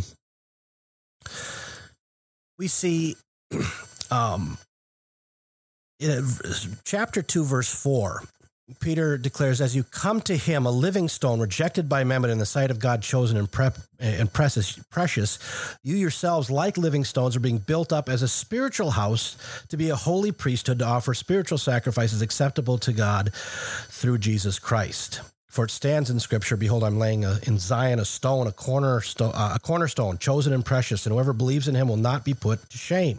we see um, in chapter two, verse four. Peter declares, "As you come to him, a living stone, rejected by men, but in the sight of God, chosen and, prep, and precious, precious, you yourselves, like living stones, are being built up as a spiritual house to be a holy priesthood, to offer spiritual sacrifices acceptable to God through Jesus Christ. For it stands in Scripture, behold, I'm laying a, in Zion a stone, a cornerstone, uh, a cornerstone, chosen and precious, and whoever believes in him will not be put to shame."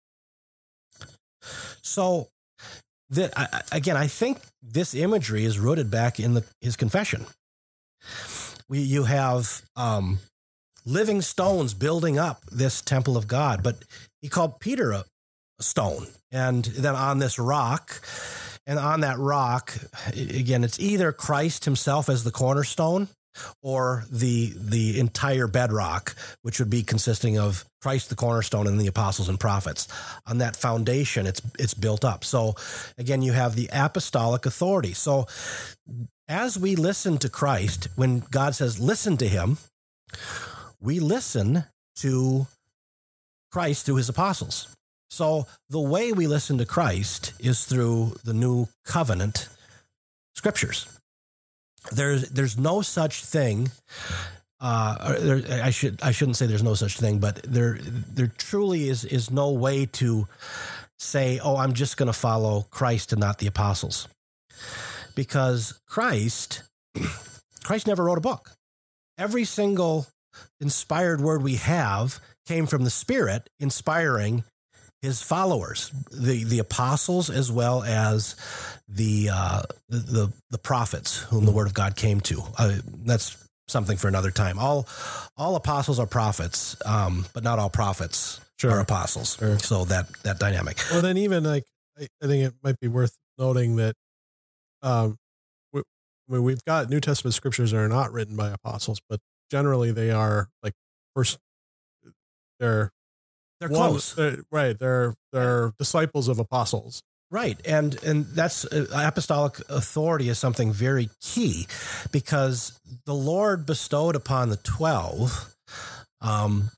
So, that, I, again, I think this imagery is rooted back in the, his confession. We, you have um, living stones building up this temple of God, but he called Peter a, a stone, and then on this rock, and on that rock, again, it's either Christ himself as the cornerstone, or the the entire bedrock, which would be consisting of Christ the cornerstone and the apostles and prophets. On that foundation, it's it's built up. So again, you have the apostolic authority. So as we listen to Christ, when God says listen to him, we listen to Christ through his apostles. So the way we listen to Christ is through the new covenant scriptures. There's there's no such thing. Uh, there, I should I shouldn't say there's no such thing, but there there truly is is no way to say, oh, I'm just going to follow Christ and not the apostles, because Christ Christ never wrote a book. Every single inspired word we have came from the Spirit inspiring his followers, the, the apostles, as well as the, uh, the, the prophets whom the word of God came to. Uh, that's something for another time. All, all apostles are prophets, um, but not all prophets Sure. are apostles. Sure. So that, that dynamic. Well, then even like, I, I think it might be worth noting that, um, we, I mean, we've got New Testament scriptures that are not written by apostles, but generally they are like first, they're, They're One, close. they're, right. They're they're disciples of apostles. Right. And and that's uh, apostolic authority is something very key, because the Lord bestowed upon the twelve um,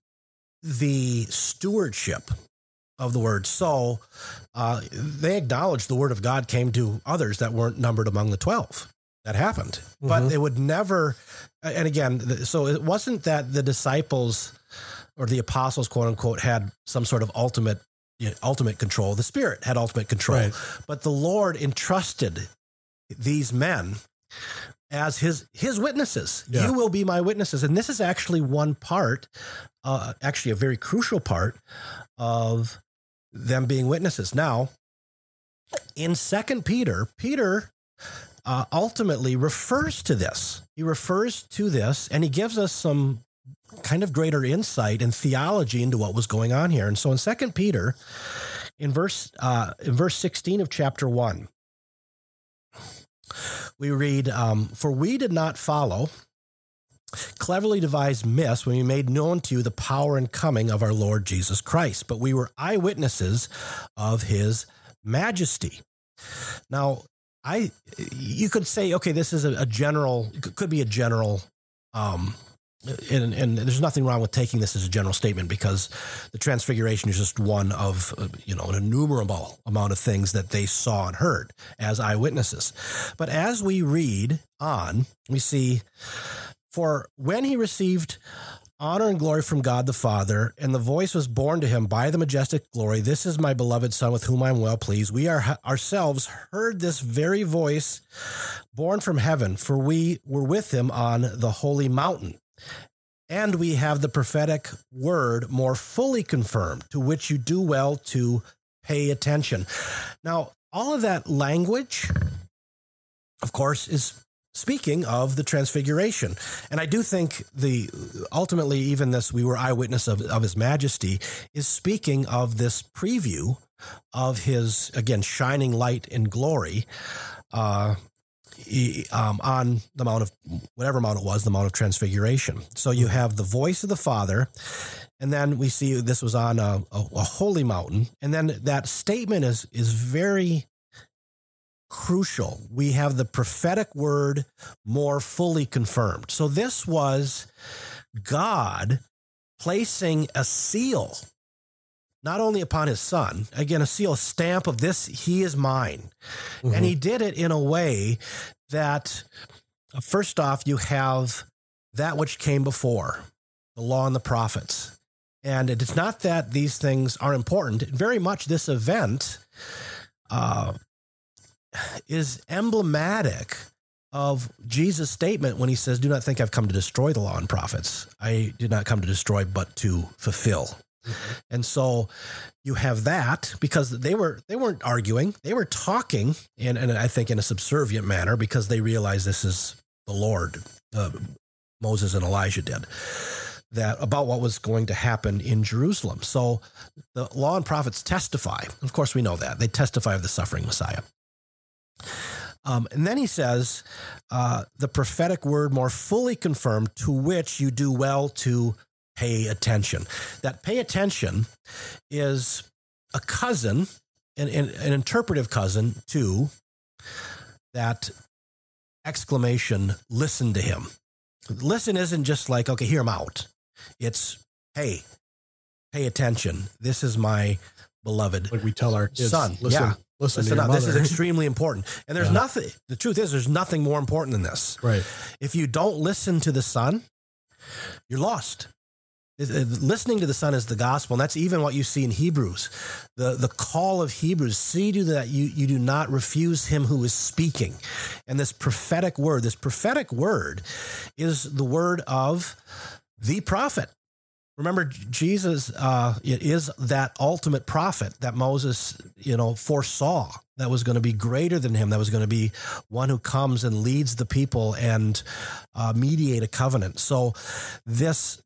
the stewardship of the word. So uh, they acknowledged the word of God came to others that weren't numbered among the twelve. That happened. Mm-hmm. But it would never, and again, so it wasn't that the disciples or the apostles, quote unquote, had some sort of ultimate, you know, ultimate control. The Spirit had ultimate control, right. But the Lord entrusted these men as his, his witnesses. Yeah. You will be my witnesses. And this is actually one part, uh, actually a very crucial part of them being witnesses. Now, in Second Peter, Peter uh, ultimately refers to this. He refers to this, and he gives us some kind of greater insight and theology into what was going on here. And so in Second Peter, in verse uh, in verse sixteen of chapter one, we read, um, "For we did not follow cleverly devised myths when we made known to you the power and coming of our Lord Jesus Christ, but we were eyewitnesses of his majesty." Now, I you could say, okay, this is a, a general, could be a general um and, and there's nothing wrong with taking this as a general statement, because the transfiguration is just one of, you know, an innumerable amount of things that they saw and heard as eyewitnesses. But as we read on, we see, for when he received honor and glory from God the Father, and the voice was borne to him by the majestic glory, "This is my beloved Son, with whom I am well pleased." We are ourselves heard this very voice born from heaven, for we were with him on the holy mountain. And we have the prophetic word more fully confirmed, to which you do well to pay attention. Now, all of that language, of course, is speaking of the transfiguration. And I do think the ultimately even this "we were eyewitness of, of his majesty" is speaking of this preview of his, again, shining light in glory uh, he, um, on the Mount of, whatever mount it was, the Mount of Transfiguration. So you have the voice of the Father, and then we see this was on a, a, a holy mountain. And then that statement is is very crucial. We have the prophetic word more fully confirmed. So this was God placing a seal, not only upon his Son, again, a seal, a stamp of this, he is mine. Mm-hmm. And he did it in a way that, first off, you have that which came before, the law and the prophets. And it's not that these things are important. Very much this event uh, is emblematic of Jesus' statement when he says, "Do not think I've come to destroy the law and prophets. I did not come to destroy, but to fulfill." Mm-hmm. And so you have that, because they were they weren't arguing, they were talking, and and I think in a subservient manner, because they realized this is the Lord. Uh, Moses and Elijah did that about what was going to happen in Jerusalem. So the law and prophets testify. Of course, we know that they testify of the suffering Messiah. Um, and then he says, uh, the prophetic word more fully confirmed, to which you do well to pay attention. That pay attention is a cousin, an, an, an interpretive cousin to that exclamation, "Listen to him." Listen isn't just like, okay, hear him out. It's, hey, pay attention. This is my beloved like we tell our kids, son. Listen. Yeah. Listen, Listen to up. your This is mother. extremely important. And there's Yeah. nothing, the truth is, there's nothing more important than this. Right. If you don't listen to the Son, you're lost. Listening to the Son is the gospel. And that's even what you see in Hebrews. The, the call of Hebrews, see to that you, you do not refuse him who is speaking. And this prophetic word, this prophetic word is the word of the prophet. Remember, Jesus uh, is that ultimate prophet that Moses, you know, foresaw, that was going to be greater than him, that was going to be one who comes and leads the people and uh, mediate a covenant. So this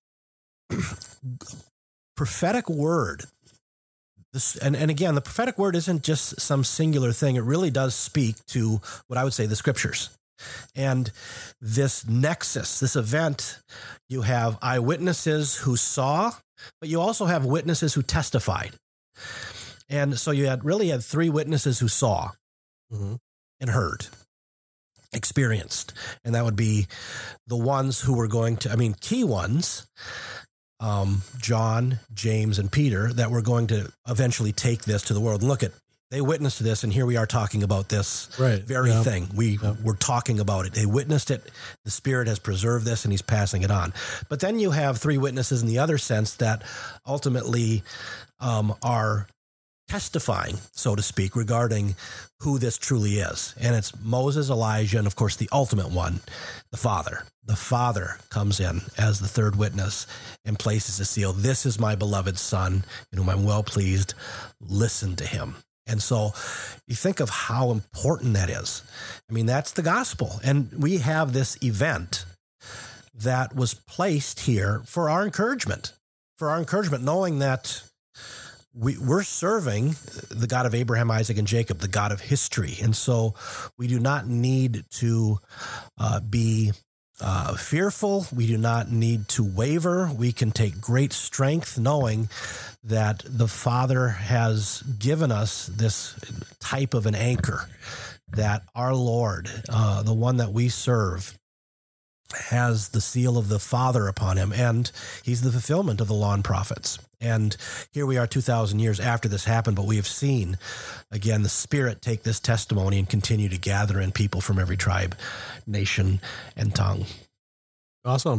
prophetic word, this, and, and again, the prophetic word isn't just some singular thing. It really does speak to what I would say the scriptures. And this nexus, this event, you have eyewitnesses who saw, but you also have witnesses who testified. And so you had really had three witnesses who saw mm-hmm. and heard, experienced. And that would be the ones who were going to, I mean, key ones, um, John, James, and Peter, that were going to eventually take this to the world. And look at, they witnessed this, and here we are talking about this right. very yeah. thing. We yeah. were talking about it. They witnessed it. The Spirit has preserved this, and he's passing it on. But then you have three witnesses in the other sense that ultimately um, are testifying, so to speak, regarding who this truly is. And it's Moses, Elijah, and of course the ultimate one, the Father. The Father comes in as the third witness and places a seal. "This is my beloved Son, in whom I'm well pleased. Listen to him." And so you think of how important that is. I mean, that's the gospel. And we have this event that was placed here for our encouragement, for our encouragement, knowing that we, we're serving the God of Abraham, Isaac, and Jacob, the God of history. And so we do not need to uh, be uh, fearful. We do not need to waver. We can take great strength knowing that the Father has given us this type of an anchor, that our Lord, uh, the one that we serve, has the seal of the Father upon him, and he's the fulfillment of the law and prophets. And here we are two thousand years after this happened, but we have seen, again, the Spirit take this testimony and continue to gather in people from every tribe, nation, and tongue. Awesome.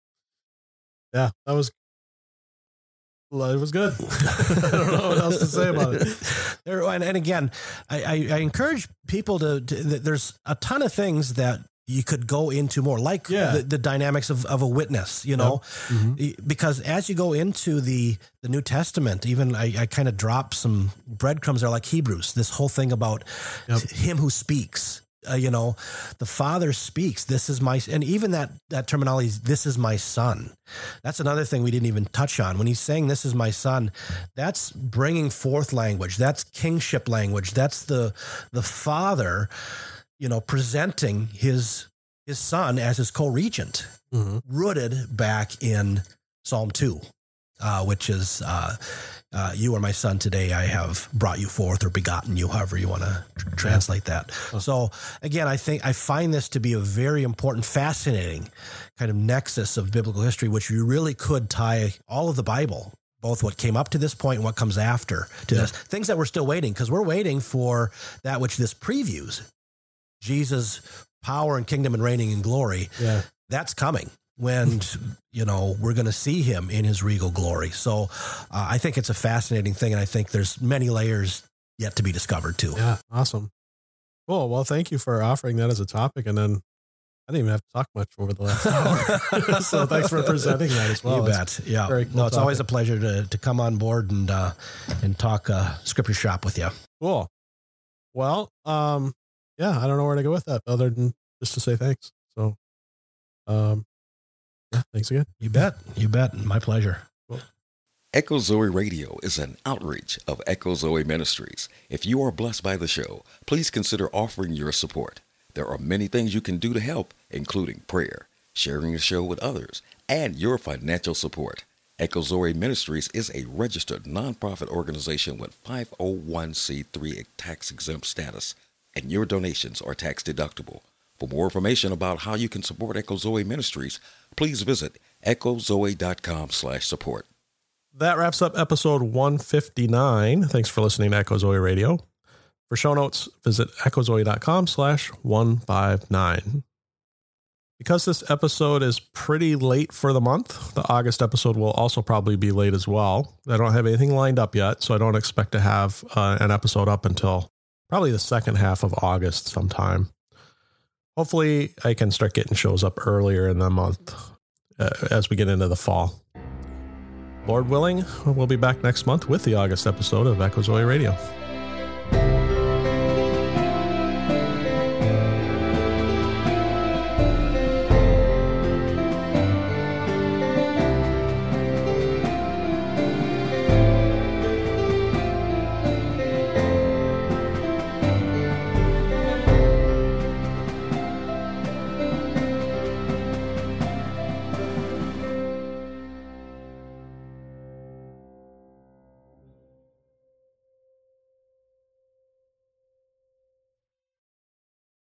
Yeah, that was, well, it was good. I don't know what else to say about it. There, and, and again, I, I, I encourage people to, to, there's a ton of things that you could go into more, like yeah. the, the dynamics of, of a witness, you know, yep. mm-hmm. because as you go into the, the New Testament, even I, I kind of drop some breadcrumbs there, like Hebrews, this whole thing about yep. him who speaks, uh, you know, the Father speaks, this is my, and even that, that terminology, this is my son. That's another thing we didn't even touch on. When he's saying, this is my son, that's bringing forth language. That's kingship language. That's the, the Father, you know, presenting his his son as his co-regent, mm-hmm. rooted back in Psalm two, uh, which is, uh, uh, you are my son, today I have brought you forth, or begotten you, however you want to tr- translate that. Oh. So again, I think I find this to be a very important, fascinating kind of nexus of biblical history, which you really could tie all of the Bible, both what came up to this point and what comes after to yeah. this, things that we're still waiting, because we're waiting for that which this previews, Jesus' power and kingdom and reigning in glory. Yeah. That's coming when, you know, we're going to see him in his regal glory. So uh, I think it's a fascinating thing. And I think there's many layers yet to be discovered too. Yeah. Awesome. Cool. Well, thank you for offering that as a topic. And then I didn't even have to talk much over the last hour. So thanks for presenting that as well. You bet. Yeah. Cool no, it's topic. Always a pleasure to, to come on board and, uh, and talk uh, scripture shop with you. Cool. Well, um, yeah, I don't know where to go with that other than just to say thanks. So, um, yeah, thanks again. You bet. You bet. My pleasure. Cool. Echo Zoe Radio is an outreach of Echo Zoe Ministries. If you are blessed by the show, please consider offering your support. There are many things you can do to help, including prayer, sharing the show with others, and your financial support. Echo Zoe Ministries is a registered nonprofit organization with five oh one c three tax-exempt status, and your donations are tax deductible. For more information about how you can support Echo Zoe Ministries, please visit echo zoe dot com slash support. That wraps up episode one fifty-nine. Thanks for listening to Echo Zoe Radio. For show notes, visit echo zoe dot com slash one fifty-nine. Because this episode is pretty late for the month, the August episode will also probably be late as well. I don't have anything lined up yet, so I don't expect to have uh, an episode up until probably the second half of August sometime. Hopefully I can start getting shows up earlier in the month uh, as we get into the fall. Lord willing, we'll be back next month with the August episode of Echo Zoe Radio.